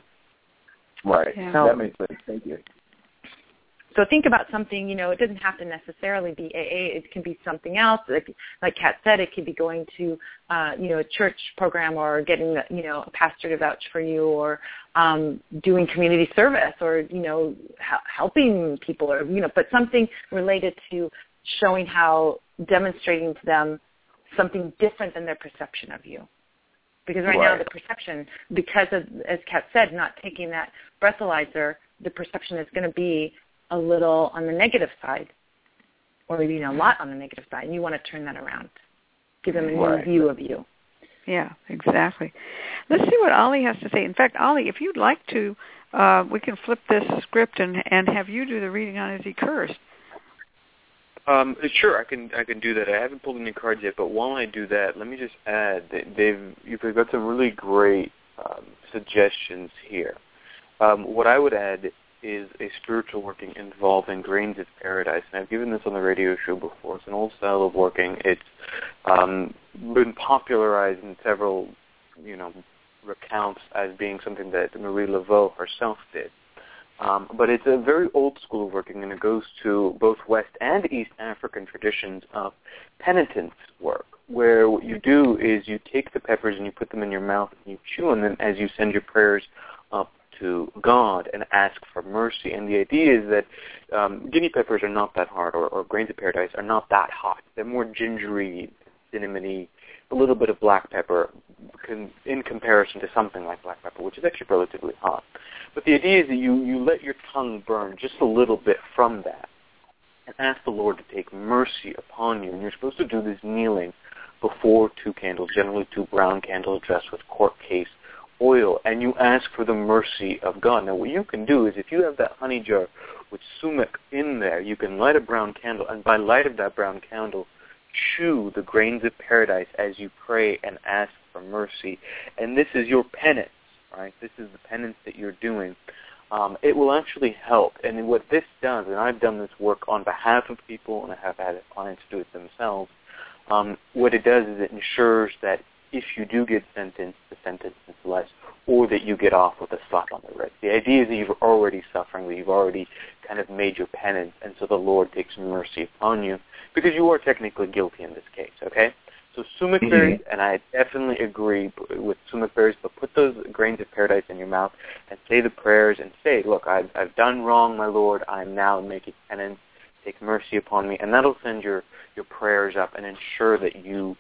Right. Yeah. That makes sense. Thank you. So think about something, it doesn't have to necessarily be AA. It can be something else. Like Kat said, it could be going to, a church program, or getting, a pastor to vouch for you, or doing community service, or, helping people, or, but something related to showing how, demonstrating to them something different than their perception of you. Because right now the perception, because of, as Kat said, not taking that breathalyzer, the perception is going to be a little on the negative side, or maybe a lot on the negative side, and you want to turn that around. Give them a new view of you. Yeah, exactly. Let's see what Ollie has to say. In fact, Ollie, if you'd like to, we can flip this script and have you do the reading on Is He Cursed? Sure, I can do that. I haven't pulled any cards yet, but while I do that, let me just add that you've got some really great suggestions here. What I would add is a spiritual working involving grains of paradise. And I've given this on the radio show before. It's an old style of working. It's been popularized in several, recounts as being something that Marie Laveau herself did. But it's a very old school of working, and it goes to both West and East African traditions of penitence work, where what you do is you take the peppers and you put them in your mouth and you chew on them as you send your prayers up to God and ask for mercy. And the idea is that guinea peppers are not that hard, or grains of paradise are not that hot. They're more gingery, cinnamony, a little bit of black pepper in comparison to something like black pepper, which is actually relatively hot. But the idea is that you let your tongue burn just a little bit from that and ask the Lord to take mercy upon you. And you're supposed to do this kneeling before 2 candles, generally 2 brown candles dressed with cork case oil, and you ask for the mercy of God. Now, what you can do is, if you have that honey jar with sumac in there, you can light a brown candle, and by light of that brown candle, chew the grains of paradise as you pray and ask for mercy. And this is your penance, right? This is the penance that you're doing. It will actually help. And what this does, and I've done this work on behalf of people, and I have had clients do it themselves, what it does is it ensures that if you do get sentenced, the sentence is less, or that you get off with a slap on the wrist. The idea is that you're already suffering, that you've already kind of made your penance, and so the Lord takes mercy upon you, because you are technically guilty in this case, okay? So sumac berries, and I definitely agree with sumac berries, but put those grains of paradise in your mouth and say the prayers and say, look, I've done wrong, my Lord, I'm now making penance, take mercy upon me, and that'll send your prayers up and ensure that you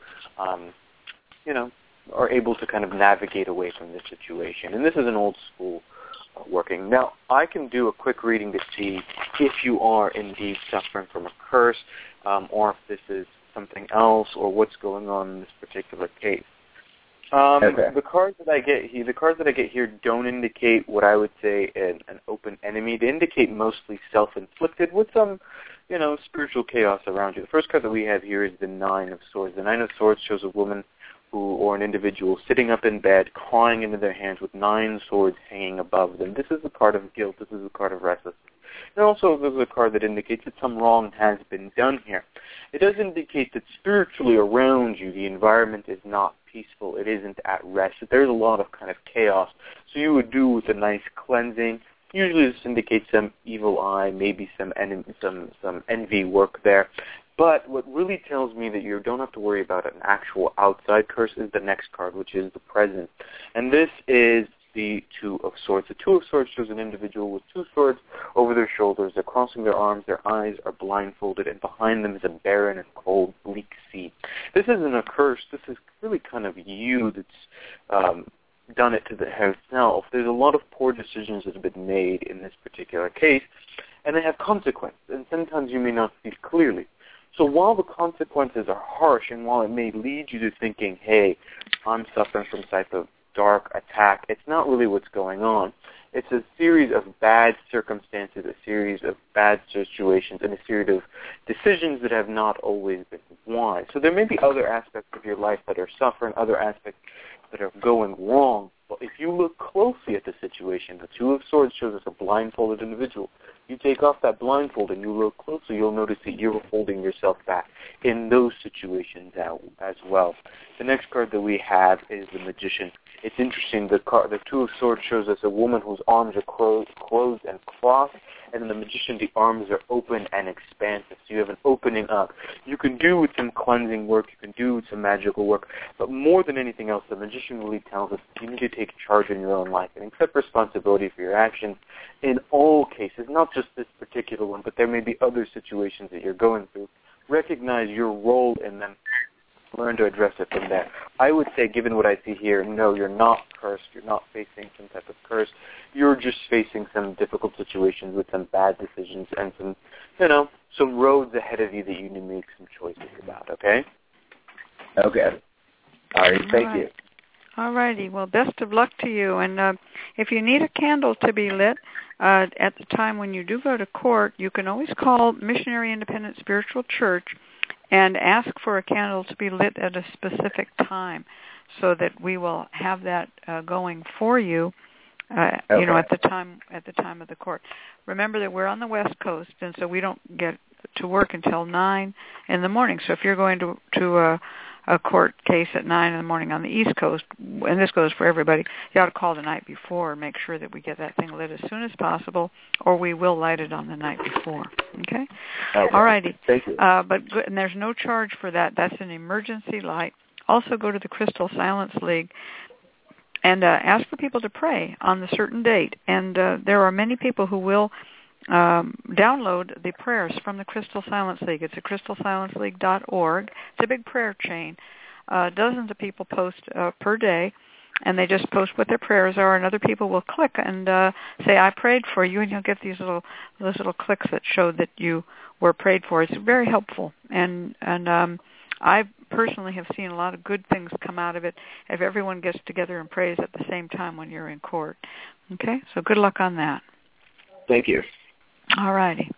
are able to kind of navigate away from this situation. And this is an old school working. Now, I can do a quick reading to see if you are indeed suffering from a curse, or if this is something else, or what's going on in this particular case. The cards that I get here don't indicate what I would say an open enemy. They indicate mostly self-inflicted with some, spiritual chaos around you. The first card that we have here is the 9 of Swords. The 9 of Swords shows a woman or an individual sitting up in bed, crying into their hands with 9 swords hanging above them. This is the card of guilt. This is the card of restlessness. And also, this is a card that indicates that some wrong has been done here. It does indicate that spiritually around you, the environment is not peaceful. It isn't at rest. There's a lot of kind of chaos. So you would do with a nice cleansing. Usually this indicates some evil eye, maybe some envy work there. But what really tells me that you don't have to worry about an actual outside curse is the next card, which is the Present. And this is the Two of Swords. The Two of Swords shows an individual with two swords over their shoulders. They're crossing their arms. Their eyes are blindfolded, and behind them is a barren and cold, bleak sea. This isn't a curse. This is really kind of you that's done it to the herself. There's a lot of poor decisions that have been made in this particular case, and they have consequences, and sometimes you may not see clearly. So while the consequences are harsh, and while it may lead you to thinking, hey, I'm suffering from some type of dark attack, it's not really what's going on. It's a series of bad circumstances, a series of bad situations, and a series of decisions that have not always been wise. So there may be other aspects of your life that are suffering, other aspects that are going wrong. But if you look closely at the situation, the Two of Swords shows us a blindfolded individual. You take off that blindfold and you look closely, you'll notice that you're holding yourself back in those situations as well. The next card that we have is the Magician. It's interesting, the Two of Swords shows us a woman whose arms are closed and crossed, and in the Magician, the arms are open and expansive. So you have an opening up. You can do with some cleansing work, you can do with some magical work, but more than anything else, the Magician really tells us you need to take charge in your own life and accept responsibility for your actions in all cases, not just this particular one, but there may be other situations that you're going through. Recognize your role in them. Learn to address it from there. I would say, given what I see here, no, you're not cursed. You're not facing some type of curse. You're just facing some difficult situations with some bad decisions and some roads ahead of you that you need to make some choices about, okay? Okay. All right. Thank you. All righty. Well, best of luck to you. And if you need a candle to be lit at the time when you do go to court, you can always call Missionary Independent Spiritual Church and ask for a candle to be lit at a specific time so that we will have that going for you, at the time of the court. Remember that we're on the West Coast, and so we don't get to work until 9 in the morning. So if you're going to a court case at 9 in the morning on the East Coast, and this goes for everybody, you ought to call the night before and make sure that we get that thing lit as soon as possible, or we will light it on the night before. Okay? All righty. Thank you. And there's no charge for that. That's an emergency light. Also go to the Crystal Silence League and ask for people to pray on the certain date. And there are many people who will download the prayers from the Crystal Silence League. It's at crystalsilenceleague.org. It's a big prayer chain. Dozens of people post per day, and they just post what their prayers are, and other people will click and say, I prayed for you, and you'll get those little clicks that show that you were prayed for. It's very helpful, and I personally have seen a lot of good things come out of it if everyone gets together and prays at the same time when you're in court. Okay? So good luck on that. Thank you. All righty.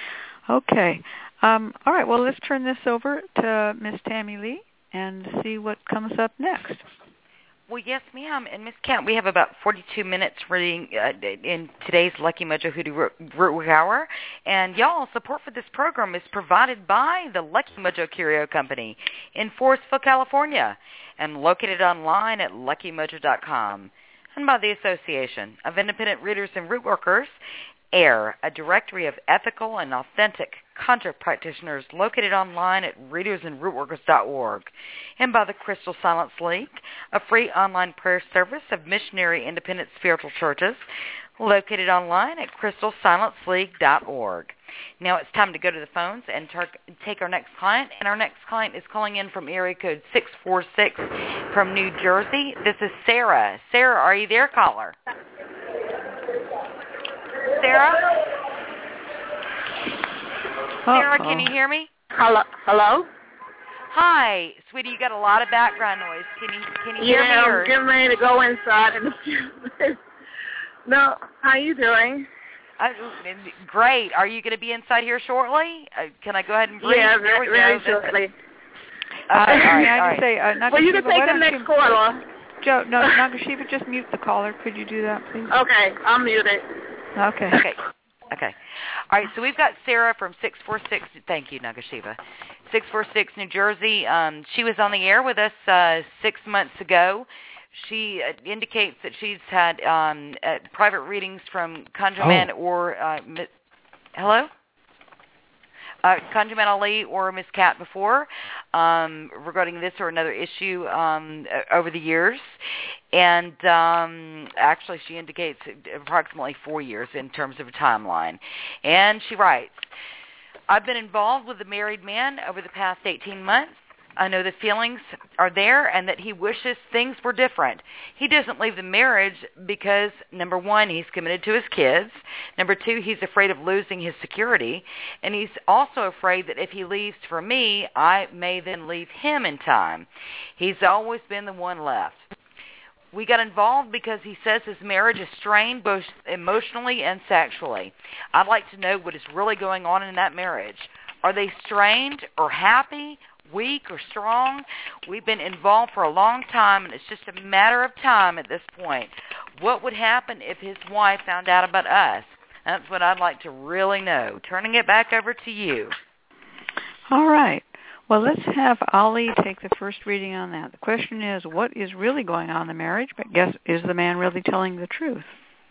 Okay. All right. Well, let's turn this over to Miss Tammy Lee and see what comes up next. Well, yes, ma'am. And Miss Kent, we have about 42 minutes reading in today's Lucky Mojo Hoodoo Root Hour. And y'all, support for this program is provided by the Lucky Mojo Curio Company in Forestville, California, and located online at luckymojo.com, and by the Association of Independent Readers and Root Workers, AIR, a directory of ethical and authentic conjure practitioners located online at readersandrootworkers.org, and by the Crystal Silence League, a free online prayer service of missionary independent spiritual churches located online at crystalsilenceleague.org. Now it's time to go to the phones and take our next client, and our next client is calling in from area code 646 from New Jersey. This is Sarah. Sarah, are you there, caller? Sarah? Sarah, can you hear me? Hello? Hi, sweetie, you got a lot of background noise. Can you hear me? Yeah, I'm getting ready to go inside in a few minutes. No, how you doing? Great. Are you going to be inside here shortly? Can I go ahead and breathe? Yeah, very shortly. All right. Well, you can take the next caller. Joe, no, Nagashiva, just mute the caller. Could you do that, please? Okay, I'll mute it. Okay. All right, so we've got Sarah from 646. Thank you, Nagashiva. 646 New Jersey. She was on the air with us 6 months ago. She indicates that she's had private readings from ConjureMan or... hello? Conjuman Ali or Miss Cat before regarding this or another issue over the years. And actually, she indicates approximately 4 years in terms of a timeline. And she writes, I've been involved with a married man over the past 18 months. I know the feelings are there and that he wishes things were different. He doesn't leave the marriage because, number one, he's committed to his kids. Number two, he's afraid of losing his security. And he's also afraid that if he leaves for me, I may then leave him in time. He's always been the one left. We got involved because he says his marriage is strained both emotionally and sexually. I'd like to know what is really going on in that marriage. Are they strained or happy, weak or strong? We've been involved for a long time, and it's just a matter of time at this point. What would happen if his wife found out about us? That's what I'd like to really know. Turning it back over to you. All right. Well, let's have Ali take the first reading on that. The question is, what is really going on in the marriage? But guess, is the man really telling the truth?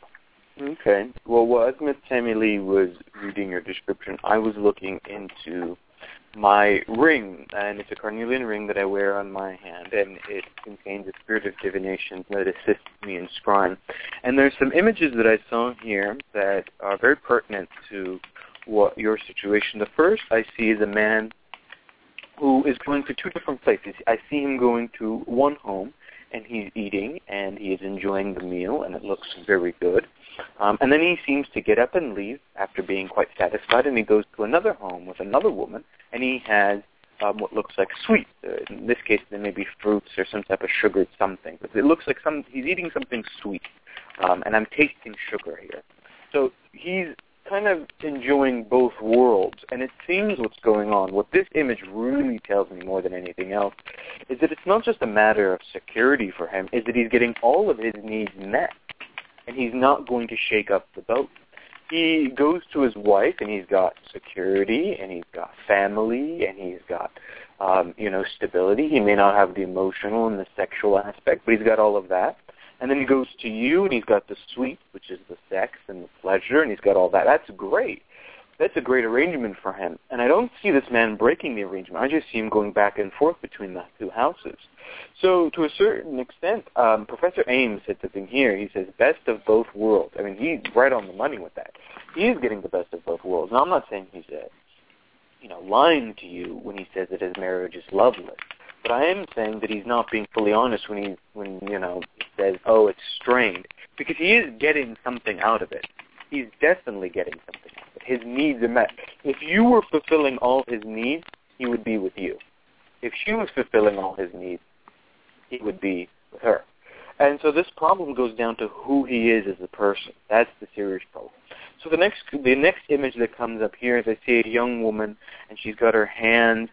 Okay. Well, as Ms. Tammy Lee was reading your description, I was looking into my ring, and it's a carnelian ring that I wear on my hand, and it contains a spirit of divination that assists me in scrying. And there's some images that I saw here that are very pertinent to what your situation. The first I see is a man who is going to two different places. I see him going to one home, and he's eating, and he is enjoying the meal, and it looks very good. And then he seems to get up and leave after being quite satisfied, and he goes to another home with another woman, and he has what looks like sweets. In this case, there may be fruits or some type of sugared something, but it looks like he's eating something sweet, and I'm tasting sugar here. So he's kind of enjoying both worlds, and it seems what's going on, what this image really tells me more than anything else, is that it's not just a matter of security for him, is that he's getting all of his needs met, and he's not going to shake up the boat. He goes to his wife, and he's got security, and he's got family, and he's got, stability. He may not have the emotional and the sexual aspect, but he's got all of that. And then he goes to you, and he's got the sweet, which is the sex and the pleasure, and he's got all that. That's great. That's a great arrangement for him. And I don't see this man breaking the arrangement. I just see him going back and forth between the two houses. So to a certain extent, Professor Ames said something here. He says, best of both worlds. I mean, he's right on the money with that. He is getting the best of both worlds. Now, I'm not saying he's lying to you when he says that his marriage is loveless. But I am saying that he's not being fully honest when he says, oh, it's strained. Because he is getting something out of it. He's definitely getting something out of it. His needs are met. If you were fulfilling all his needs, he would be with you. If she was fulfilling all his needs, he would be with her. And so this problem goes down to who he is as a person. That's the serious problem. So the next image that comes up here is I see a young woman, and she's got her hand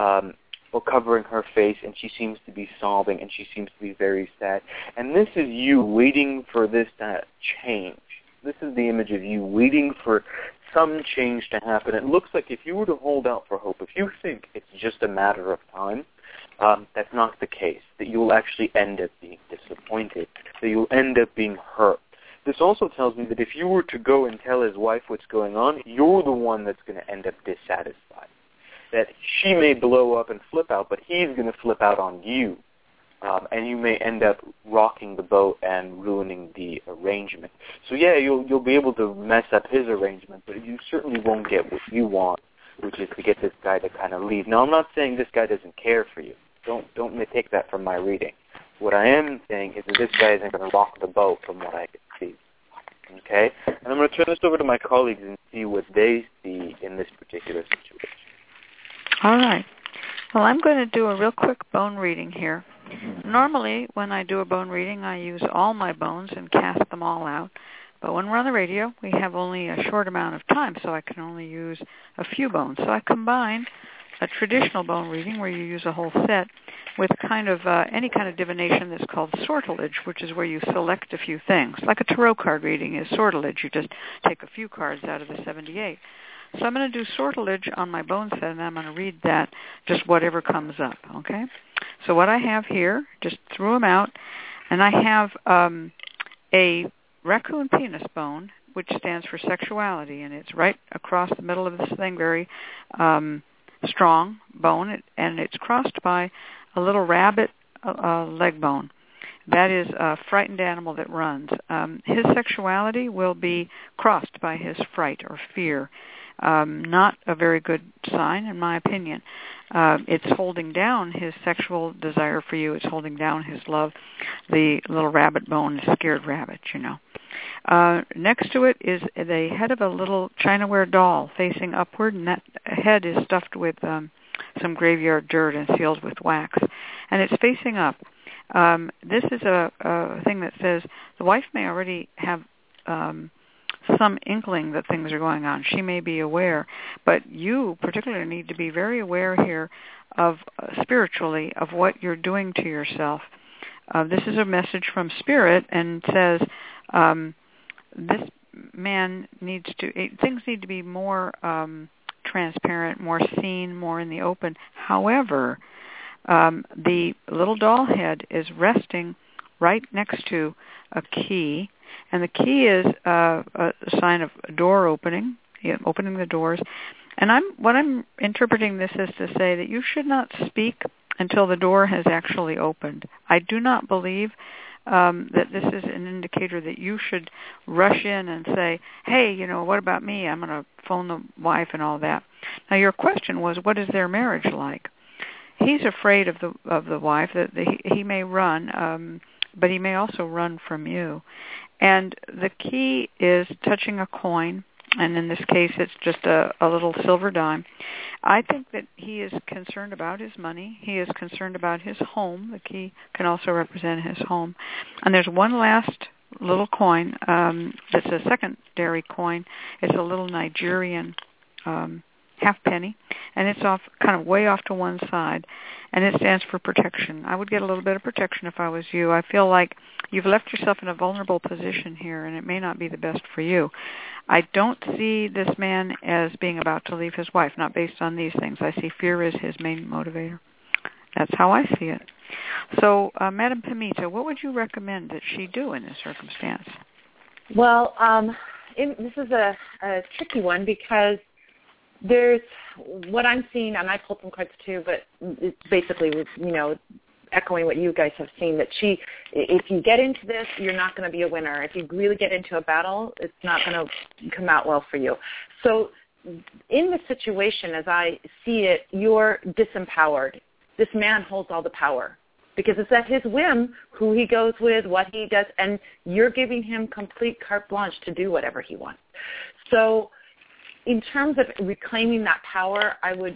covering her face, and she seems to be sobbing, and she seems to be very sad. And this is you waiting for this to change. This is the image of you waiting for some change to happen. It looks like if you were to hold out for hope, if you think it's just a matter of time, that's not the case, that you'll actually end up being disappointed, that you'll end up being hurt. This also tells me that if you were to go and tell his wife what's going on, you're the one that's going to end up dissatisfied. That she may blow up and flip out, but he's going to flip out on you. And you may end up rocking the boat and ruining the arrangement. So yeah, you'll be able to mess up his arrangement, but you certainly won't get what you want, which is to get this guy to kind of leave. Now, I'm not saying this guy doesn't care for you. Don't take that from my reading. What I am saying is that this guy isn't going to rock the boat from what I can see. Okay? And I'm going to turn this over to my colleagues and see what they see in this particular situation. All right. Well, I'm going to do a real quick bone reading here. Normally, when I do a bone reading, I use all my bones and cast them all out. But when we're on the radio, we have only a short amount of time, so I can only use a few bones. So I combine a traditional bone reading where you use a whole set with any kind of divination that's called sortilege, which is where you select a few things. Like a tarot card reading is sortilege. You just take a few cards out of the 78. So I'm going to do sortilege on my bone set, and I'm going to read that, just whatever comes up, okay? So what I have here, just threw them out, and I have a raccoon penis bone which stands for sexuality, and it's right across the middle of this thing, very strong bone, and it's crossed by a little rabbit leg bone. That is a frightened animal that runs. His sexuality will be crossed by his fright or fear. Not a very good sign, in my opinion. It's holding down his sexual desire for you. It's holding down his love. The little rabbit bone is scared rabbit, you know. Next to it is the head of a little chinaware doll facing upward, and that head is stuffed with some graveyard dirt and sealed with wax. And it's facing up. This is a thing that says the wife may already have some inkling that things are going on. She may be aware, but you particularly need to be very aware here of spiritually of what you're doing to yourself. This is a message from Spirit and says this man needs to, things need to be more transparent, more seen, more in the open. However, the little doll head is resting right next to a key, and the key is a sign of a door opening, opening the doors. And what I'm interpreting this is to say that you should not speak until the door has actually opened. I do not believe that this is an indicator that you should rush in and say, hey, you know, what about me? I'm going to phone the wife and all that. Now, your question was, what is their marriage like? He's afraid of the wife, that he may run, but he may also run from you. And the key is touching a coin, and in this case it's just a little silver dime. I think that he is concerned about his money. He is concerned about his home. The key can also represent his home. And there's one last little coin that's a secondary coin. It's a little Nigerian half penny, and it's off, kind of way off to one side, and it stands for protection. I would get a little bit of protection if I was you. I feel like you've left yourself in a vulnerable position here, and it may not be the best for you. I don't see this man as being about to leave his wife, not based on these things. I see fear as his main motivator. That's how I see it. So, Madam Pimita, what would you recommend that she do in this circumstance? Well, this is a tricky one because there's what I'm seeing, and I pulled some cards too, but it's basically, you know, echoing what you guys have seen, that if you get into this, you're not going to be a winner. If you really get into a battle, it's not going to come out well for you. So in the situation, as I see it, you're disempowered. This man holds all the power because it's at his whim who he goes with, what he does, and you're giving him complete carte blanche to do whatever he wants. So in terms of reclaiming that power,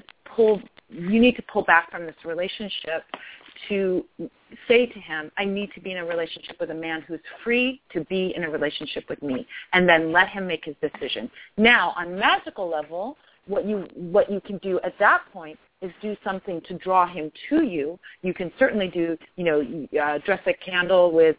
you need to pull back from this relationship to say to him, I need to be in a relationship with a man who's free to be in a relationship with me, and then let him make his decision. Now, on magical level, what you can do at that point is do something to draw him to you. You can certainly do, dress a candle with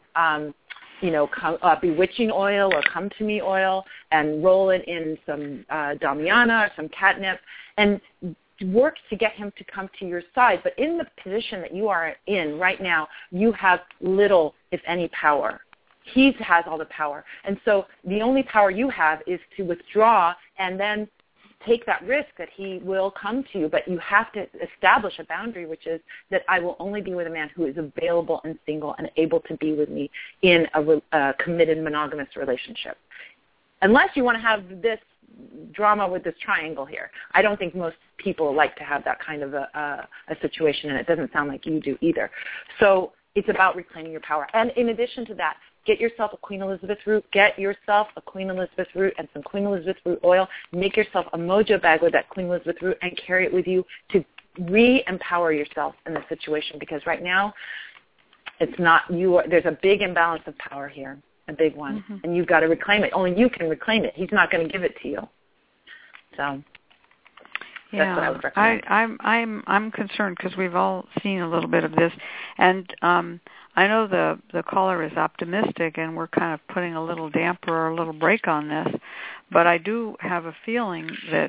bewitching oil or come to me oil and roll it in some Damiana or some catnip and work to get him to come to your side. But in the position that you are in right now, you have little, if any, power. He has all the power. And so the only power you have is to withdraw and then take that risk that he will come to you, but you have to establish a boundary, which is that I will only be with a man who is available and single and able to be with me in a committed monogamous relationship. Unless you want to have this drama with this triangle here. I don't think most people like to have that kind of a situation, and it doesn't sound like you do either. So it's about reclaiming your power. And in addition to that, get yourself a Queen Elizabeth root. Get yourself a Queen Elizabeth root and some Queen Elizabeth root oil. Make yourself a mojo bag with that Queen Elizabeth root and carry it with you to re-empower yourself in the situation, because right now it's not you. There's a big imbalance of power here, a big one, and you've got to reclaim it. Only you can reclaim it. He's not going to give it to you. So that's what I would recommend. I'm concerned because we've all seen a little bit of this, and I know the caller is optimistic, and we're kind of putting a little damper or a little brake on this, but I do have a feeling that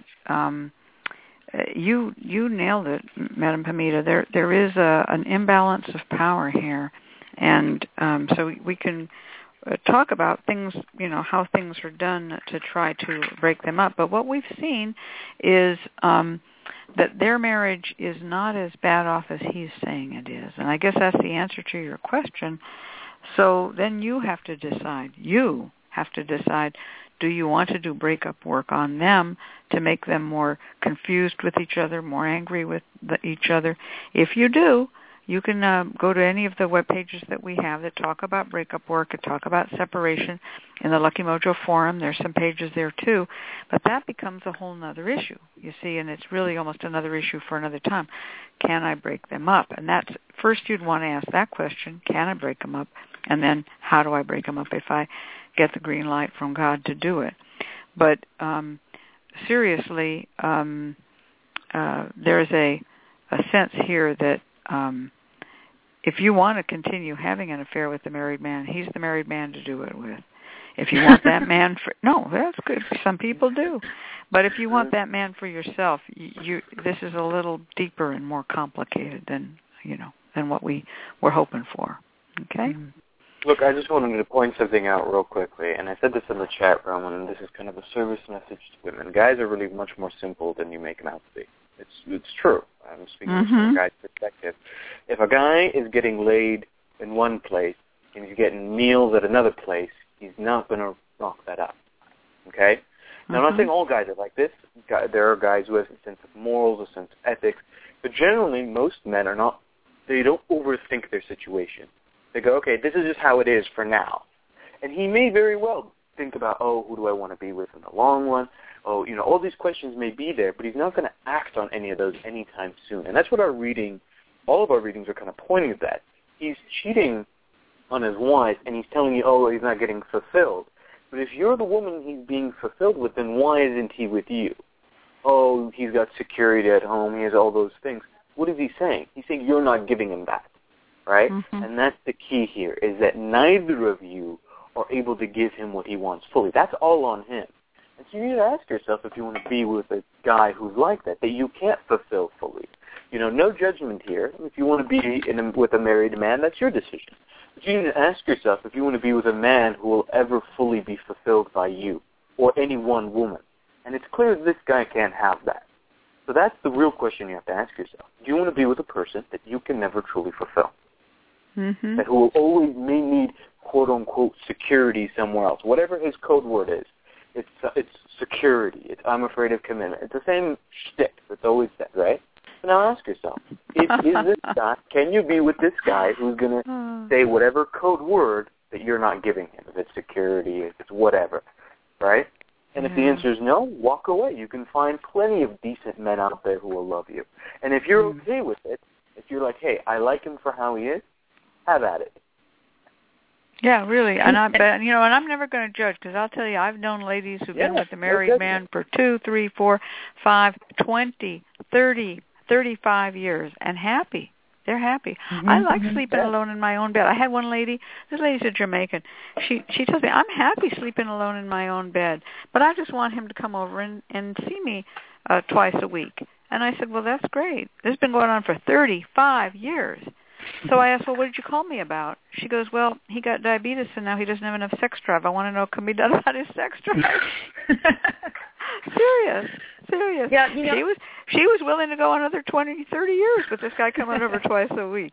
you nailed it, Madam Pimita. There is an imbalance of power here, and so we can talk about things, how things are done to try to break them up. But what we've seen is that their marriage is not as bad off as he's saying it is. And I guess that's the answer to your question. So then you have to decide. Do you want to do breakup work on them to make them more confused with each other, more angry with each other? If you do, you can go to any of the web pages that we have that talk about breakup work and talk about separation. In the Lucky Mojo forum, there's some pages there too. But that becomes a whole other issue, you see, and it's really almost another issue for another time. Can I break them up? And that's first you'd want to ask that question, can I break them up? And then how do I break them up if I get the green light from God to do it? But seriously, there's a sense here that if you want to continue having an affair with the married man, he's the married man to do it with. If you want that man for that's good. Some people do, but if you want that man for yourself, this is a little deeper and more complicated than what we were hoping for. Okay. Look, I just wanted to point something out real quickly, and I said this in the chat room, and this is kind of a service message to women. Guys are really much more simple than you make them out to be. It's true. I'm speaking from a guy's perspective. If a guy is getting laid in one place and he's getting meals at another place, he's not going to rock that up. Okay? Now, I'm not saying all guys are like this. There are guys who have a sense of morals, a sense of ethics, but generally most men are not. They don't overthink their situation. They go, okay, this is just how it is for now. And he may very well think about, who do I want to be with in the long run? All these questions may be there, but he's not going to act on any of those anytime soon. And that's what all of our readings are kind of pointing at that. He's cheating on his wife, and he's telling you, he's not getting fulfilled. But if you're the woman he's being fulfilled with, then why isn't he with you? He's got security at home, he has all those things. What is he saying? He's saying you're not giving him that, right? And that's the key here, is that neither of you are able to give him what he wants fully. That's all on him. And so you need to ask yourself if you want to be with a guy who's like that you can't fulfill fully. No judgment here. If you want to be with a married man, that's your decision. But you need to ask yourself if you want to be with a man who will ever fully be fulfilled by you or any one woman. And it's clear this guy can't have that. So that's the real question you have to ask yourself. Do you want to be with a person that you can never truly fulfill? That who will always may need, quote-unquote, security somewhere else. Whatever his code word is. It's security. It's I'm afraid of commitment. It's the same shtick that's always said, right? So now ask yourself, can you be with this guy who's going to say whatever code word that you're not giving him, if it's security, if it's whatever, right? And if the answer is no, walk away. You can find plenty of decent men out there who will love you. And if you're okay with it, if you're like, hey, I like him for how he is, have at it. Yeah, really, and I'm never going to judge, because I'll tell you, I've known ladies who've been with a married man for 2, 3, 4, 5, 20, 30, 35 years, and happy. They're happy. I like sleeping alone in my own bed. I had one lady, this lady's a Jamaican, she tells me, I'm happy sleeping alone in my own bed, but I just want him to come over and see me twice a week. And I said, well, that's great. This has been going on for 35 years. So I asked, well, what did you call me about? She goes, well, he got diabetes and now he doesn't have enough sex drive. I want to know what can be done about his sex drive. Serious. Yeah, she was willing to go another 20, 30 years with this guy coming over twice a week,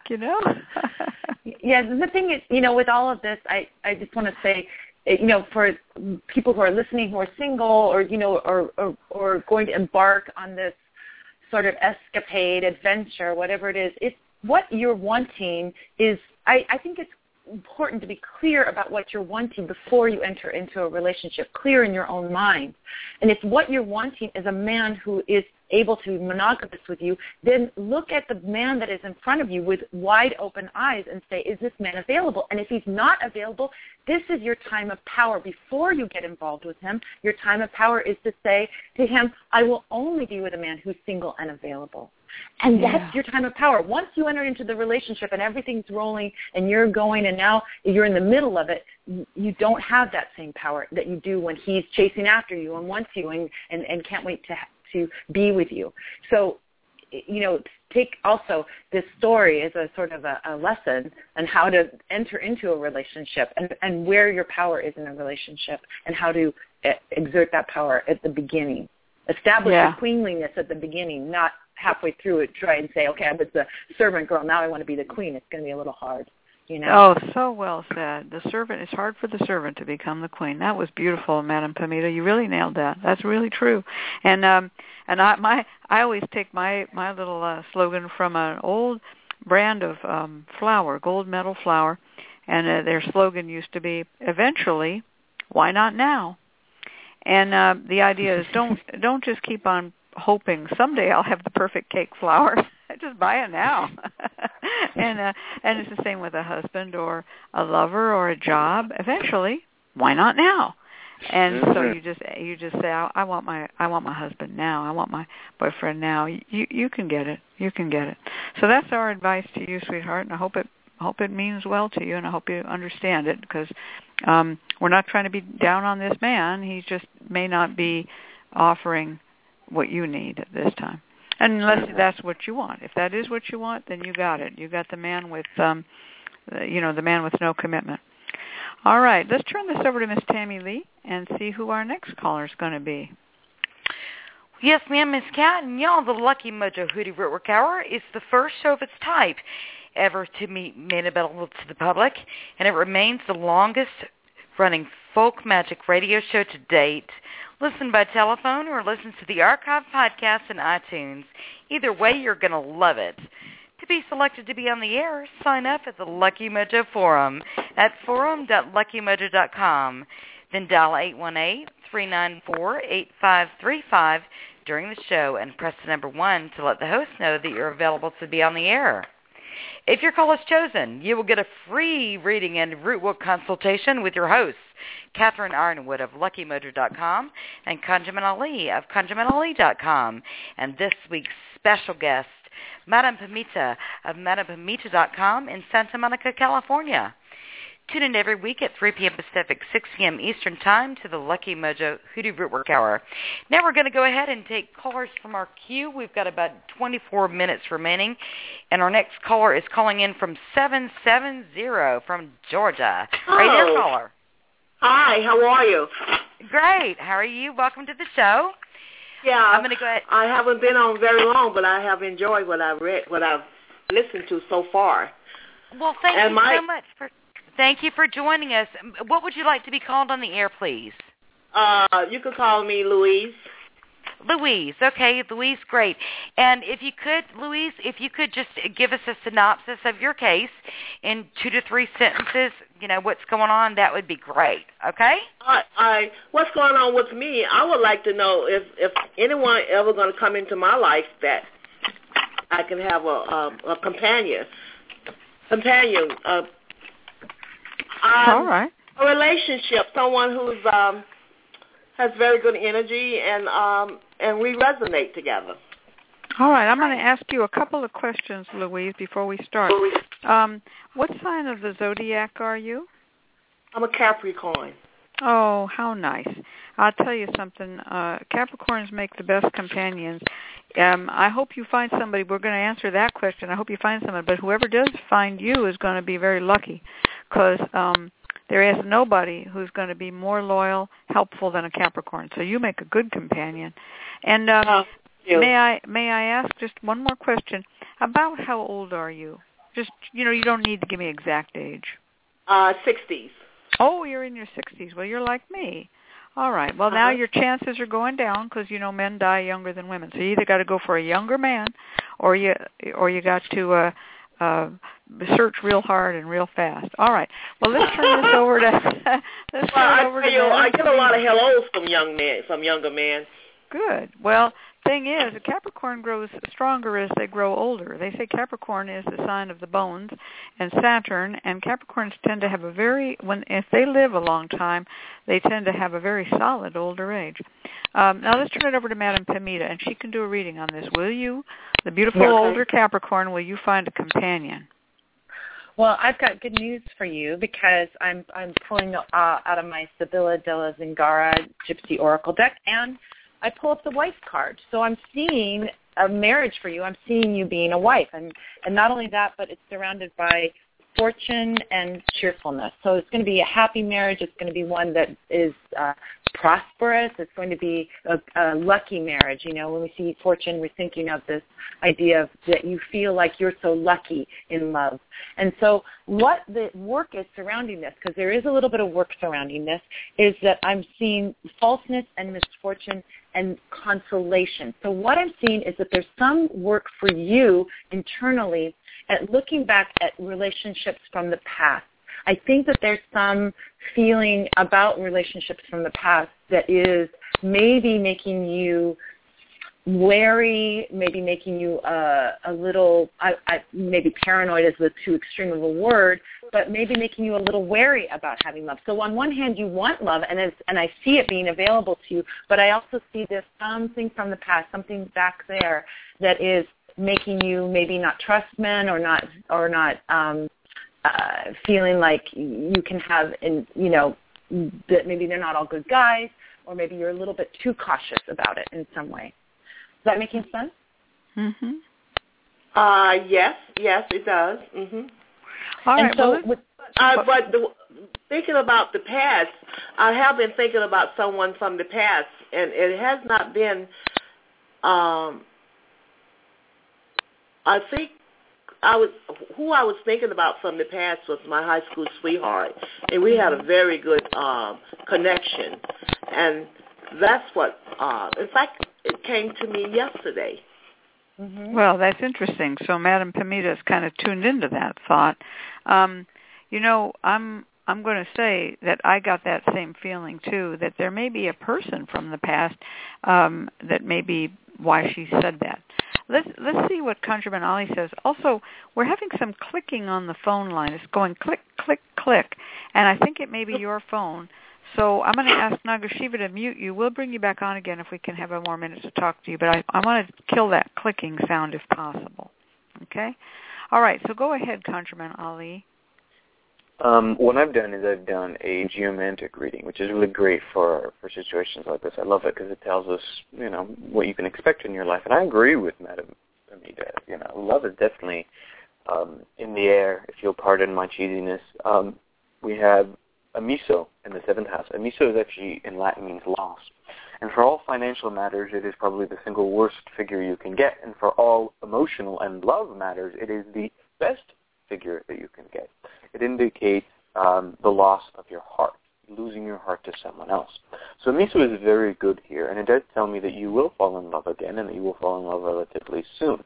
Yeah, the thing is, with all of this, I just want to say, for people who are listening who are single or going to embark on this sort of escapade, adventure, whatever it is, it's what you're wanting is, I think it's important to be clear about what you're wanting before you enter into a relationship, clear in your own mind. And if what you're wanting is a man who is able to be monogamous with you, then look at the man that is in front of you with wide open eyes and say, is this man available? And if he's not available, this is your time of power. Before you get involved with him, your time of power is to say to him, I will only be with a man who's single and available. And that's your time of power. Once you enter into the relationship and everything's rolling and you're going and now you're in the middle of it, you don't have that same power that you do when he's chasing after you and wants you and can't wait to be with you. So, take also this story as a sort of a lesson on how to enter into a relationship and where your power is in a relationship and how to exert that power at the beginning. Establish your queenliness at the beginning, not halfway through it try and say, okay, I was the servant girl, now I want to be the queen. It's going to be a little hard. You know? Oh, so well said. The servant, it's hard for the servant to become the queen. That was beautiful, Madam Pamita. You really nailed that. That's really true. And I always take my little slogan from an old brand of flour, gold medal flour, and their slogan used to be, eventually, why not now? And the idea is don't just keep on hoping someday I'll have the perfect cake flour. Just buy it now. And it's the same with a husband or a lover or a job. Eventually, why not now? And so you just say, I want my husband now. I want my boyfriend now. You can get it. You can get it. So that's our advice to you, sweetheart. And I hope it means well to you, and I hope you understand it, because we're not trying to be down on this man. He just may not be offering what you need at this time, unless that's what you want. If that is what you want, then you got it. You got the man with, the man with no commitment. All right, let's turn this over to Miss Tammy Lee and see who our next caller is going to be. Yes, ma'am, Miss Cat, and y'all, the Lucky Mojo Hoodoo Rootwork Hour is the first show of its type ever to be made available to the public, and it remains the longest-running folk magic radio show to date. Listen by telephone or listen to the archive podcast in iTunes. Either way, you're going to love it. To be selected to be on the air, sign up at the Lucky Mojo Forum at forum.luckymojo.com. Then dial 818-394-8535 during the show and press the number 1 to let the host know that you're available to be on the air. If your call is chosen, you will get a free reading and rootwork consultation with your hosts, Catherine Ironwood of LuckyMojo.com and Conjuman Ali of ConjumanAli.com. And this week's special guest, Madam Pamita of MadamPamita.com in Santa Monica, California. Tune in every week at 3 p.m. Pacific, 6 p.m. Eastern Time to the Lucky Mojo Hoodoo Rootwork Hour. Now we're going to go ahead and take callers from our queue. We've got about 24 minutes remaining, and our next caller is calling in from 770 from Georgia. Oh. Right there, caller. Hi, how are you? Great. How are you? Welcome to the show. Yeah, I'm going to go ahead. I haven't been on very long, but I have enjoyed what I've listened to so far. Well, thank you so much for... Thank you for joining us. What would you like to be called on the air, please? You could call me Louise. Louise. Okay, Louise, great. And if you could, Louise, just give us a synopsis of your case in 2 to 3 sentences, what's going on, that would be great. Okay? What's going on with me, I would like to know if anyone ever going to come into my life that I can have a companion. All right. A relationship, someone who's has very good energy, and we resonate together. All right, I'm going to ask you a couple of questions, Louise, before we start. What sign of the zodiac are you? I'm a Capricorn. Oh, how nice. I'll tell you something. Capricorns make the best companions. I hope you find somebody. We're going to answer that question. I hope you find somebody. But whoever does find you is going to be very lucky, because there is nobody who's going to be more loyal, helpful than a Capricorn. So you make a good companion. And may I ask just one more question? About how old are you? Just, you don't need to give me exact age. 60s. Oh, you're in your 60s. Well, you're like me. All right. Well, now your chances are going down because, men die younger than women. So you either got to go for a younger man or you got to search real hard and real fast. All right. Well, let's turn this over to I get a lot of hellos from younger men. Good. Well, thing is, a Capricorn grows stronger as they grow older. They say Capricorn is the sign of the bones and Saturn, and Capricorns tend to have if they live a long time, they tend to have a very solid older age. Now let's turn it over to Madam Pamita, and she can do a reading on this. Will you, the beautiful older Capricorn, will you find a companion? Well, I've got good news for you, because I'm pulling out of my Sibylla de la Zingara Gypsy Oracle deck, and I pull up the wife card. So I'm seeing a marriage for you. I'm seeing you being a wife, and not only that, but it's surrounded by fortune and cheerfulness. So it's going to be a happy marriage. It's going to be one that is prosperous. It's going to be a lucky marriage. You know, when we see fortune, we're thinking of this idea of that you feel like you're so lucky in love. And so what the work is surrounding this, because there is a little bit of work surrounding this, is that I'm seeing falseness and misfortune and consolation. So what I'm seeing is that there's some work for you internally at looking back at relationships from the past. I think that there's some feeling about relationships from the past that is maybe making you wary, maybe making you a little, maybe paranoid is the too extreme of a word, but maybe making you a little wary about having love. So on one hand, you want love, and I see it being available to you, but I also see there's something from the past, something back there that is making you maybe not trust men or not feeling like you can have, that maybe they're not all good guys, or maybe you're a little bit too cautious about it in some way. Is that making sense? Mm-hmm. Yes, it does. Mm-hmm. All right. So, but thinking about the past, I have been thinking about someone from the past, and it has not been. I think who I was thinking about from the past was my high school sweetheart, and we had a very good connection, and that's what. In fact, it came to me yesterday. Mm-hmm. Well, that's interesting. So Madame Pamita's kind of tuned into that thought. I'm going to say that I got that same feeling too, that there may be a person from the past that may be why she said that. Let's see what ConjureMan Ali says. Also, we're having some clicking on the phone line. It's going click, click, click, and I think it may be your phone. So I'm going to ask Nagashiva to mute you. We'll bring you back on again if we can have more minutes to talk to you, but I want to kill that clicking sound if possible. Okay? All right, so go ahead, ConjureMan Ali. What I've done is I've done a geomantic reading, which is really great for situations like this. I love it because it tells us, what you can expect in your life. And I agree with Madame Pamita. Love is definitely in the air, if you'll pardon my cheesiness. We have Amiso in the 7th house. Amiso is actually, in Latin, means loss. And for all financial matters, it is probably the single worst figure you can get. And for all emotional and love matters, it is the best figure that you can get. It indicates the loss of your heart, losing your heart to someone else. So Amiso is very good here, and it does tell me that you will fall in love again and that you will fall in love relatively soon.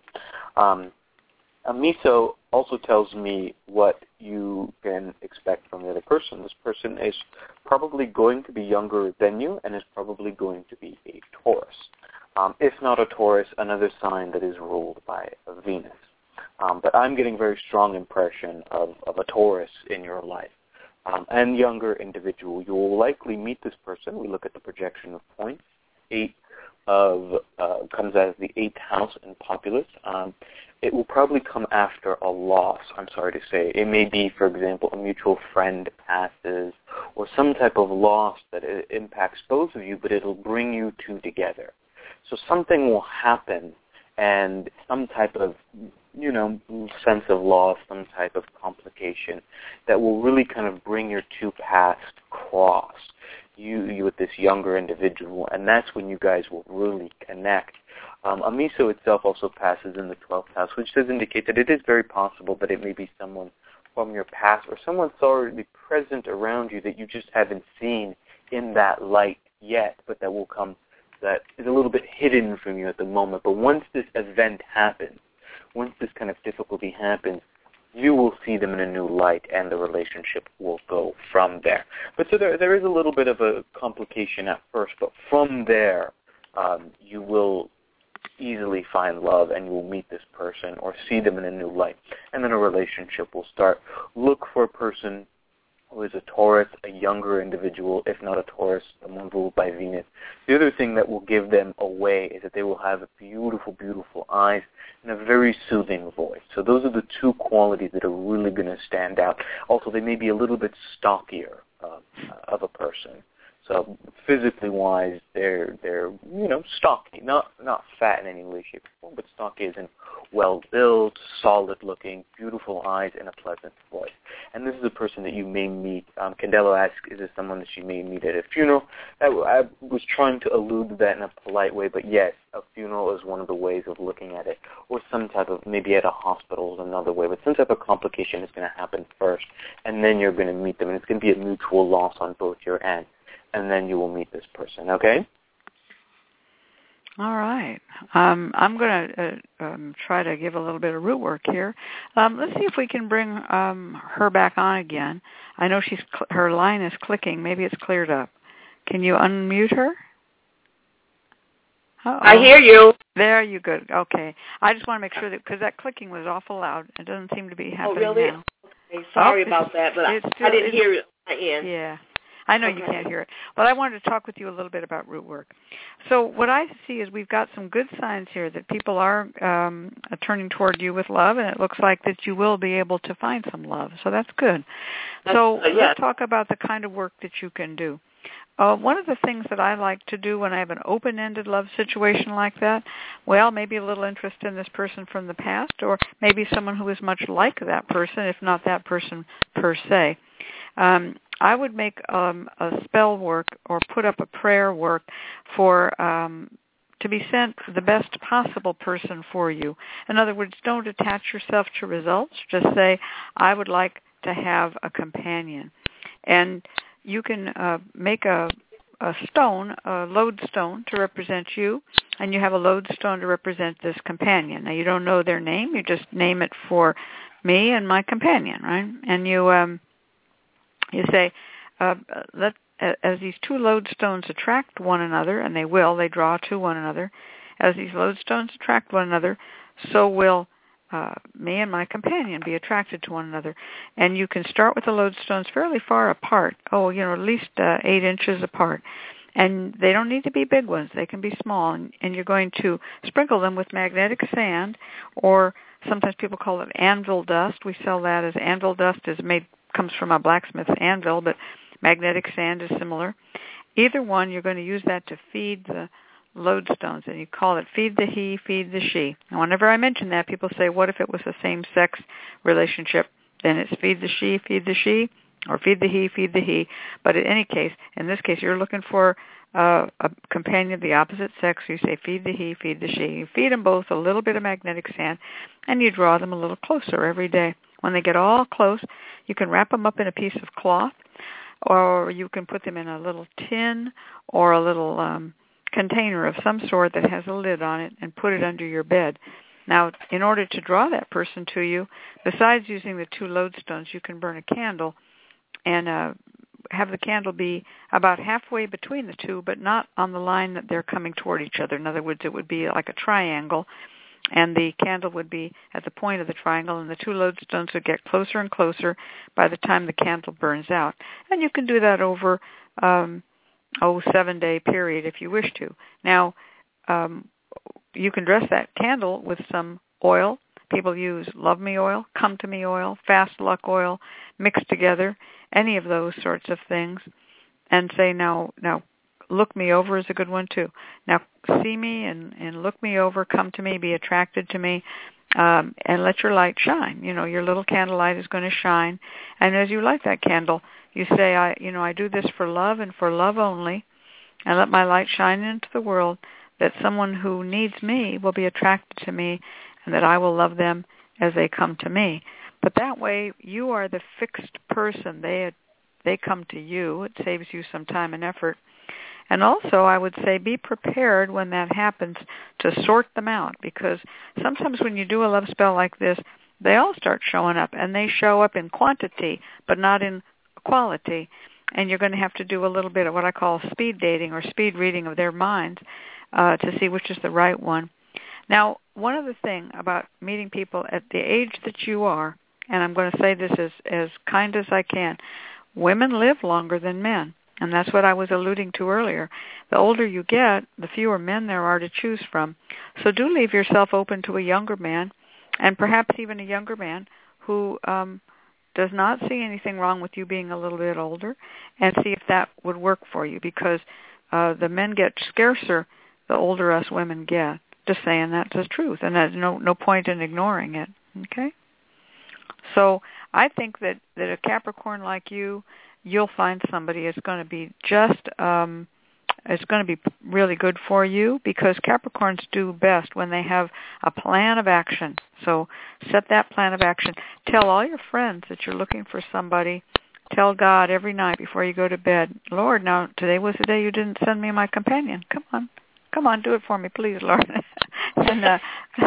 Amiso also tells me what you can expect from the other person. This person is probably going to be younger than you and is probably going to be a Taurus. If not a Taurus, another sign that is ruled by a Venus. But I'm getting a very strong impression of a Taurus in your life. And younger individual. You will likely meet this person. We look at the projection of points. 8 comes as the 8th house in Populus. It will probably come after a loss, I'm sorry to say. It may be, for example, a mutual friend passes or some type of loss that impacts both of you, but it'll bring you two together. So something will happen and some type of, sense of loss, some type of complication that will really kind of bring your two paths cross, you with this younger individual, and that's when you guys will really connect. Amiso itself also passes in the 12th house, which does indicate that it is very possible that it may be someone from your past or someone's already present around you that you just haven't seen in that light yet, but that will come, that is a little bit hidden from you at the moment. But once this event happens, once this kind of difficulty happens, you will see them in a new light, and the relationship will go from there. But so there is a little bit of a complication at first, but from there, you will easily find love, and you will meet this person or see them in a new light, and then a relationship will start. Look for a person who is a Taurus, a younger individual, if not a Taurus, someone ruled by Venus. The other thing that will give them away is that they will have beautiful, beautiful eyes and a very soothing voice. So those are the two qualities that are really going to stand out. Also, they may be a little bit stockier of a person. So physically wise, they're stocky, not fat in any way, shape, or form, but stocky as in well built, solid looking, beautiful eyes, and a pleasant voice. And this is a person that you may meet. Candelo asks, is this someone that she may meet at a funeral? I was trying to allude to that in a polite way, but yes, a funeral is one of the ways of looking at it, or some type of, maybe at a hospital is another way, but some type of complication is going to happen first, and then you're going to meet them, and it's going to be a mutual loss on both your ends, and then you will meet this person, okay? All right. I'm going to try to give a little bit of root work here. Let's see if we can bring her back on again. I know her line is clicking. Maybe it's cleared up. Can you unmute her? Uh-oh. I hear you. There you go. Okay. I just want to make sure that, because that clicking was awful loud. It doesn't seem to be happening really? now. Okay, sorry about that, but I didn't hear it on my end. Yeah. I know you can't hear it. But I wanted to talk with you a little bit about root work. So what I see is we've got some good signs here that people are turning toward you with love, and it looks like that you will be able to find some love. So that's good. Let's talk about the kind of work that you can do. One of the things that I like to do when I have an open-ended love situation like that, well, maybe a little interest in this person from the past, or maybe someone who is much like that person, if not that person per se. I would make a spell work or put up a prayer work for to be sent the best possible person for you. In other words, don't attach yourself to results. Just say, I would like to have a companion. And you can make a stone, a lodestone to represent you, and you have a lodestone to represent this companion. Now, you don't know their name. You just name it for me and my companion, right? And you say, as these two lodestones attract one another, and they draw to one another, as these lodestones attract one another, so will me and my companion be attracted to one another. And you can start with the lodestones fairly far apart, at least 8 inches apart. And they don't need to be big ones. They can be small. And you're going to sprinkle them with magnetic sand, or sometimes people call it anvil dust. We sell that as anvil dust. Comes from a blacksmith's anvil, but magnetic sand is similar. Either one, you're going to use that to feed the lodestones, and you call it feed the he, feed the she. And whenever I mention that, people say, what if it was a same-sex relationship? Then it's feed the she, or feed the he, feed the he. But in this case, you're looking for a companion of the opposite sex. You say feed the he, feed the she. You feed them both a little bit of magnetic sand, and you draw them a little closer every day. When they get all close, you can wrap them up in a piece of cloth, or you can put them in a little tin or a little container of some sort that has a lid on it, and put it under your bed. Now, in order to draw that person to you, besides using the two lodestones, you can burn a candle and have the candle be about halfway between the two, but not on the line that they're coming toward each other. In other words, it would be like a triangle, and the candle would be at the point of the triangle, and the two lodestones would get closer and closer by the time the candle burns out. And you can do that over 7-day period if you wish to. Now, you can dress that candle with some oil. People use Love Me oil, Come to Me oil, Fast Luck oil, mixed together, any of those sorts of things, and say, now, look me over is a good one too. Now, see me and look me over, come to me, be attracted to me, and let your light shine. Your little candlelight is going to shine. And as you light that candle, you say, I do this for love and for love only, and let my light shine into the world, that someone who needs me will be attracted to me, and that I will love them as they come to me. But that way, you are the fixed person. They come to you. It saves you some time and effort. And also, I would say, be prepared when that happens to sort them out, because sometimes when you do a love spell like this, they all start showing up, and they show up in quantity, but not in quality. And you're going to have to do a little bit of what I call speed dating or speed reading of their minds to see which is the right one. Now, one other thing about meeting people at the age that you are, and I'm going to say this as kind as I can, women live longer than men. And that's what I was alluding to earlier. The older you get, the fewer men there are to choose from. So do leave yourself open to a younger man, and perhaps even a younger man who does not see anything wrong with you being a little bit older, and see if that would work for you, because the men get scarcer the older us women get. Just saying that's the truth, and there's no point in ignoring it. Okay? So I think that a Capricorn like you, you'll find somebody that's going to be just, it's going to be really good for you, because Capricorns do best when they have a plan of action. So set that plan of action. Tell all your friends that you're looking for somebody. Tell God every night before you go to bed, Lord, now today was the day you didn't send me my companion. Come on, do it for me, please, Lord. And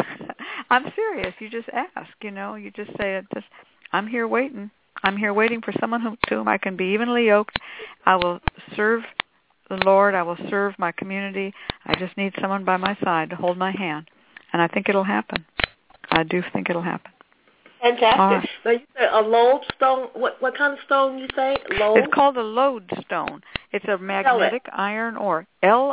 I'm serious. You just ask, you just say, I'm here waiting. I'm here waiting for someone to whom I can be evenly yoked. I will serve the Lord. I will serve my community. I just need someone by my side to hold my hand. And I think it'll happen. I do think it'll happen. Fantastic. Right. Now you said a lodestone. What kind of stone you say? Lode? It's called a lodestone. It's a magnetic iron ore.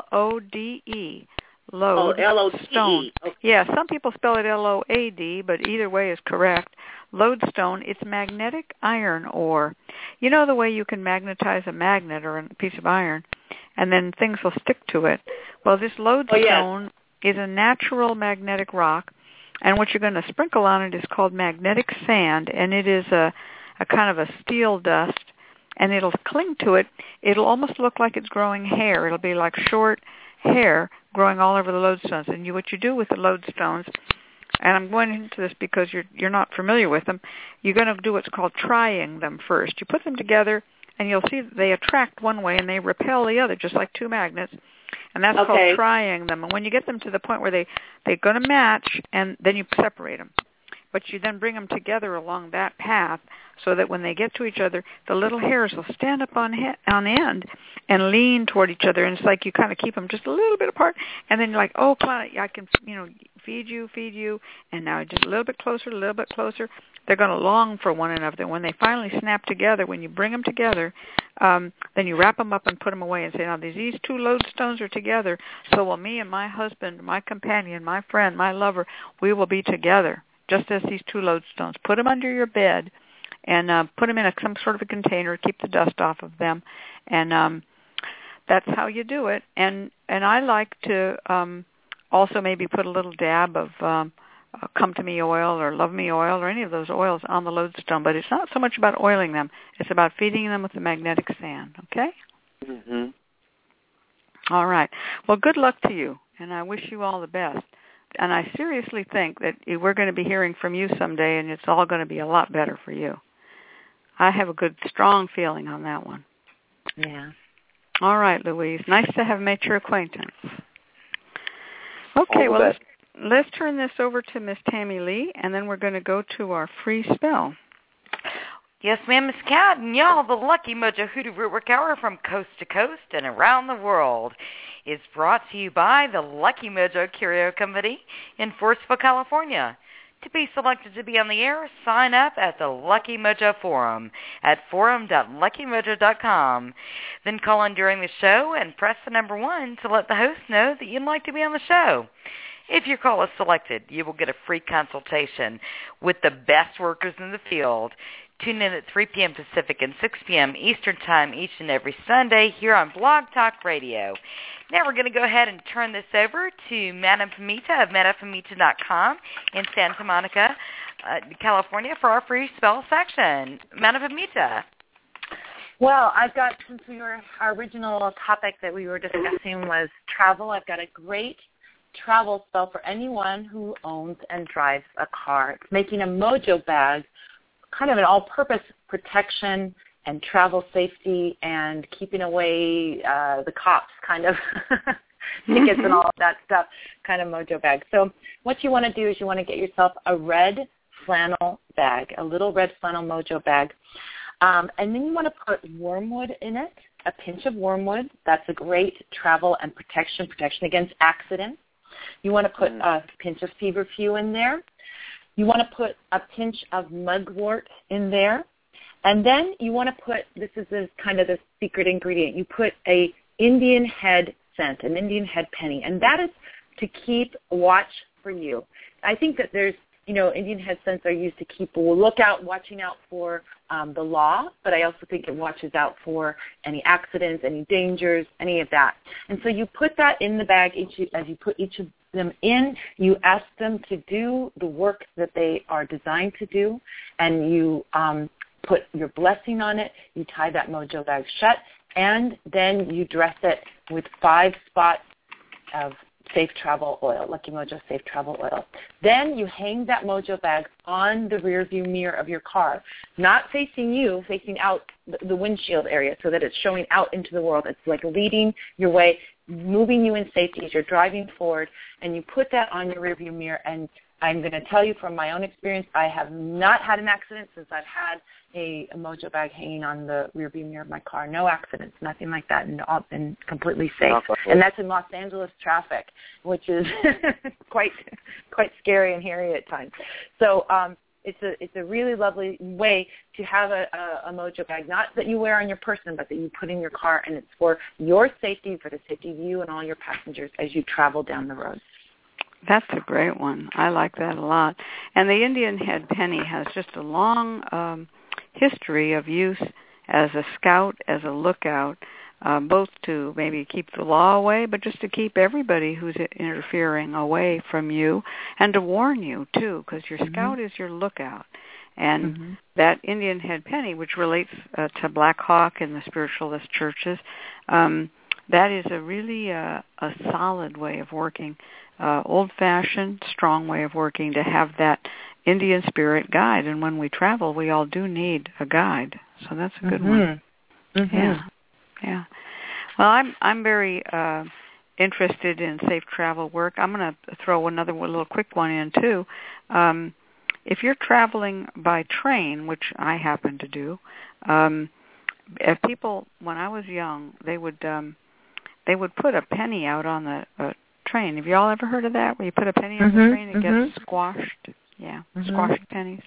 L-O-D-E. Lode. L-O-D-E. Stone. Okay. Yeah, some people spell it L-O-A-D, but either way is correct. Lodestone, it's magnetic iron ore. You know the way you can magnetize a magnet or a piece of iron, and then things will stick to it? Well, this lodestone is a natural magnetic rock, and what you're going to sprinkle on it is called magnetic sand, and it is a kind of a steel dust, and it'll cling to it. It'll almost look like it's growing hair. It'll be like short hair growing all over the lodestones. And what you do with the lodestones, and I'm going into this because you're not familiar with them, you're going to do what's called trying them first. You put them together, and you'll see that they attract one way and they repel the other, just like two magnets. And that's called trying them. And when you get them to the point where they're going to match, and then you separate them. But you then bring them together along that path so that when they get to each other, the little hairs will stand up on end and lean toward each other. And it's like you kind of keep them just a little bit apart. And then you're like, oh, Clyde, I can, feed you. And now just a little bit closer. They're going to long for one another. When they finally snap together, when you bring them together, then you wrap them up and put them away and say, now these two lodestones are together, so will me and my husband, my companion, my friend, my lover, we will be together, just as these two lodestones. Put them under your bed and put them in some sort of a container, keep the dust off of them, and that's how you do it. And I like to also maybe put a little dab of Come to Me oil or Love Me oil or any of those oils on the lodestone, but it's not so much about oiling them. It's about feeding them with the magnetic sand, okay? Mm-hmm. All right. Well, good luck to you, and I wish you all the best. And I seriously think that we're going to be hearing from you someday, and it's all going to be a lot better for you. I have a good, strong feeling on that one. Yeah. All right, Louise. Nice to have made your acquaintance. Okay, well, let's turn this over to Miss Tammy Lee, and then we're going to go to our free spell. Yes, ma'am, Miss Cat, and y'all, the Lucky Mojo Hoodoo Rootwork Hour from coast to coast and around the world is brought to you by the Lucky Mojo Curio Company in Forestville, California. To be selected to be on the air, sign up at the Lucky Mojo Forum at forum.luckymojo.com. Then call in during the show and press the number 1 to let the host know that you'd like to be on the show. If your call is selected, you will get a free consultation with the best workers in the field. Tune in at 3 p.m. Pacific and 6 p.m. Eastern Time each and every Sunday here on Blog Talk Radio. Now we're going to go ahead and turn this over to Madam Pamita of MadamPamita.com in Santa Monica, California for our free spell section. Madam Pamita. Well, I've got, since our original topic that we were discussing was travel, I've got a great travel spell for anyone who owns and drives a car. It's making a mojo bag, kind of an all-purpose protection and travel safety and keeping away the cops, kind of tickets and all of that stuff, kind of mojo bag. So what you want to do is you want to get yourself a red flannel bag, a little red flannel mojo bag, and then you want to put wormwood in it, a pinch of wormwood. That's a great travel and protection against accidents. You want to put a pinch of feverfew in there. You want to put a pinch of mugwort in there. And then you want to put, this is kind of the secret ingredient, you put a Indian head scent, an Indian head penny. And that is to keep watch for you. I think that there's, Indian head scents are used to keep a lookout, watching out for the law, but I also think it watches out for any accidents, any dangers, any of that. And so you put that in the bag as you put each of them in. You ask them to do the work that they are designed to do, and you put your blessing on it. You tie that mojo bag shut, and then you dress it with 5 spots of Safe Travel Oil, Lucky Mojo Safe Travel Oil. Then you hang that mojo bag on the rear view mirror of your car, not facing you, facing out the windshield area so that it's showing out into the world. It's like leading your way, moving you in safety as you're driving forward, and you put that on your rear view mirror. And I'm going to tell you from my own experience, I have not had an accident since I've had a mojo bag hanging on the rear view mirror of my car. No accidents, nothing like that, and all been completely safe. And that's in Los Angeles traffic, which is quite scary and hairy at times. So it's a really lovely way to have a mojo bag, not that you wear on your person, but that you put in your car, and it's for your safety, for the safety of you and all your passengers as you travel down the road. That's a great one. I like that a lot. And the Indian head penny has just a long history of use as a scout, as a lookout, both to maybe keep the law away, but just to keep everybody who's interfering away from you, and to warn you, too, because your scout is your lookout. And that Indian head penny, which relates to Black Hawk and the spiritualist churches, that is a really a solid way of working, old-fashioned, strong way of working, to have that Indian spirit guide. And when we travel, we all do need a guide. So that's a good one. Yeah. Well, I'm very interested in safe travel work. I'm going to throw another little quick one in, too. If you're traveling by train, which I happen to do, if people, when I was young, they would put a penny out on the train. Have you all ever heard of that, where you put a penny on the train and it gets squashed? Yeah, squashed pennies.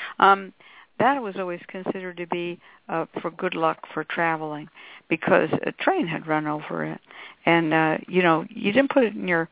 That was always considered to be for good luck for traveling, because a train had run over it. And, you didn't put it in your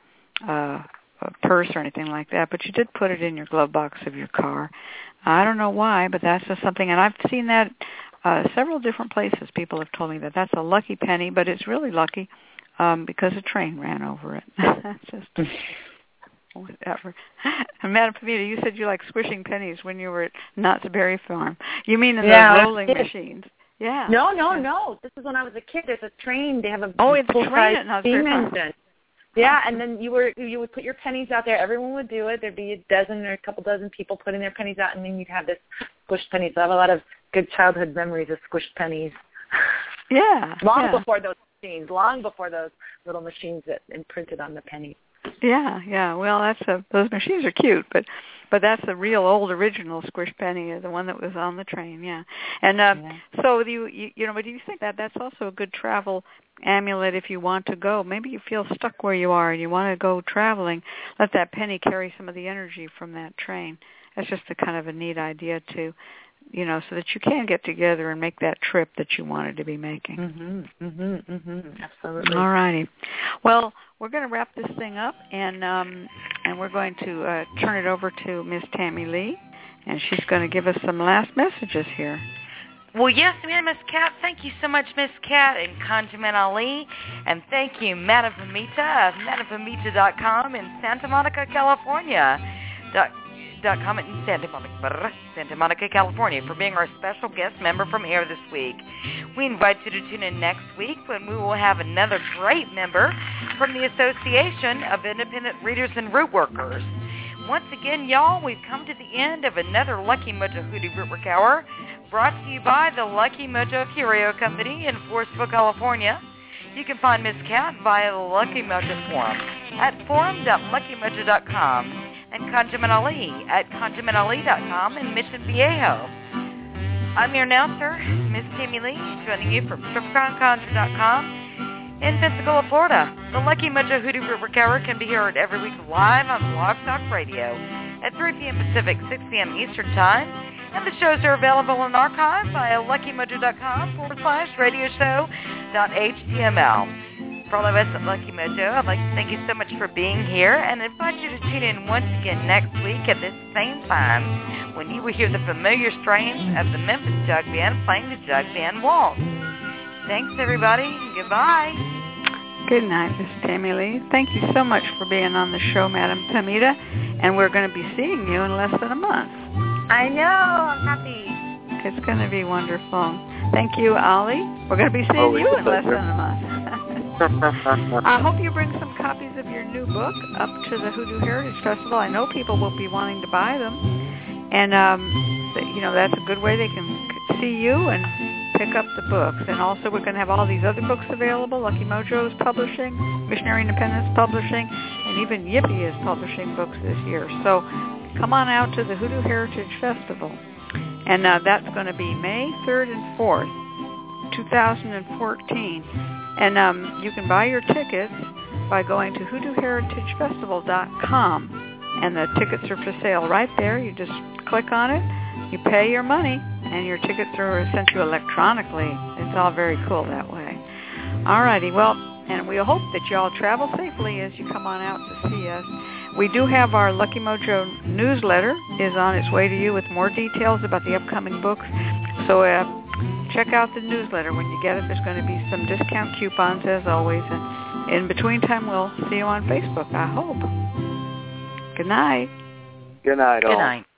purse or anything like that, but you did put it in your glove box of your car. I don't know why, but that's just something. And I've seen that several different places. People have told me that that's a lucky penny, but it's really lucky because a train ran over it. That's just whatever. And Madam Pamita, you said you like squishing pennies when you were at Knott's Berry Farm. You mean in the rolling machines? Yeah. No. This is when I was a kid. There's a train. They have a it's a train at Knott's Berry Farm. Yeah, and then you would put your pennies out there. Everyone would do it. There'd be a dozen or a couple dozen people putting their pennies out, and then you'd have this squished pennies. So I have a lot of good childhood memories of squished pennies. Yeah. Long before those machines, long before those little machines that imprinted on the pennies. Yeah. Well, those machines are cute, but that's the real old original squish penny, the one that was on the train. Yeah. And so do you think that that's also a good travel amulet if you want to go? Maybe you feel stuck where you are and you want to go traveling. Let that penny carry some of the energy from that train. That's just a kind of a neat idea to, so that you can get together and make that trip that you wanted to be making. Absolutely. All righty. Well, we're going to wrap this thing up, and we're going to turn it over to Miss Tammy Lee, and she's going to give us some last messages here. Well, yes, ma'am, Miss Cat. Thank you so much, Miss Cat and Kanjaman Ali. And thank you, Madam Pamita of MadamPamita.com in Santa Monica, California. .com in Santa Monica, California, for being our special guest member from here this week. We invite you to tune in next week when we will have another great member from the Association of Independent Readers and Root Workers. Once again, y'all, we've come to the end of another Lucky Mojo Hoodoo Root Work Hour, brought to you by the Lucky Mojo Curio Company in Forestville, California. You can find Miss Cat via the Lucky Mojo Forum at forum.luckymojo.com. and Kanjaman Ali at KanjamanAli.com in Mission Viejo. I'm your announcer, Miss Tammy Lee, joining you from TripConConjure.com in Pensacola, Florida. The Lucky Mojo Hoodoo Root Work Hour can be heard every week live on Blog Talk Radio at 3 p.m. Pacific, 6 p.m. Eastern Time. And the shows are available in archive via LuckyMojo.com/radioshow.html. For all of us at Lucky Mojo, I'd like to thank you so much for being here and invite you to tune in once again next week at this same time when you will hear the familiar strains of the Memphis Jug Band playing the Jug Band Waltz. Thanks, everybody. Goodbye. Good night, Miss Tammy Lee. Thank you so much for being on the show, Madam Pamita, and we're going to be seeing you in less than a month. I know. I'm happy. It's going to be wonderful. Thank you, Ollie. We're going to be seeing you in less than a month. I hope you bring some copies of your new book up to the Hoodoo Heritage Festival. I know people will be wanting to buy them, and that's a good way they can see you and pick up the books. And also we're going to have all these other books available. Lucky Mojo is publishing, Missionary Independence Publishing, and even Yippee is publishing books this year. So come on out to the Hoodoo Heritage Festival. And that's going to be May 3rd and 4th, 2014. And you can buy your tickets by going to hoodooheritagefestival.com. And the tickets are for sale right there. You just click on it, you pay your money, and your tickets are sent to you electronically. It's all very cool that way. All righty. Well, and we hope that you all travel safely as you come on out to see us. We do have our Lucky Mojo newsletter is on its way to you with more details about the upcoming books. So check out the newsletter when you get it. There's going to be some discount coupons as always. And in between time, we'll see you on Facebook, I hope. Good night. Good night, all. Good night.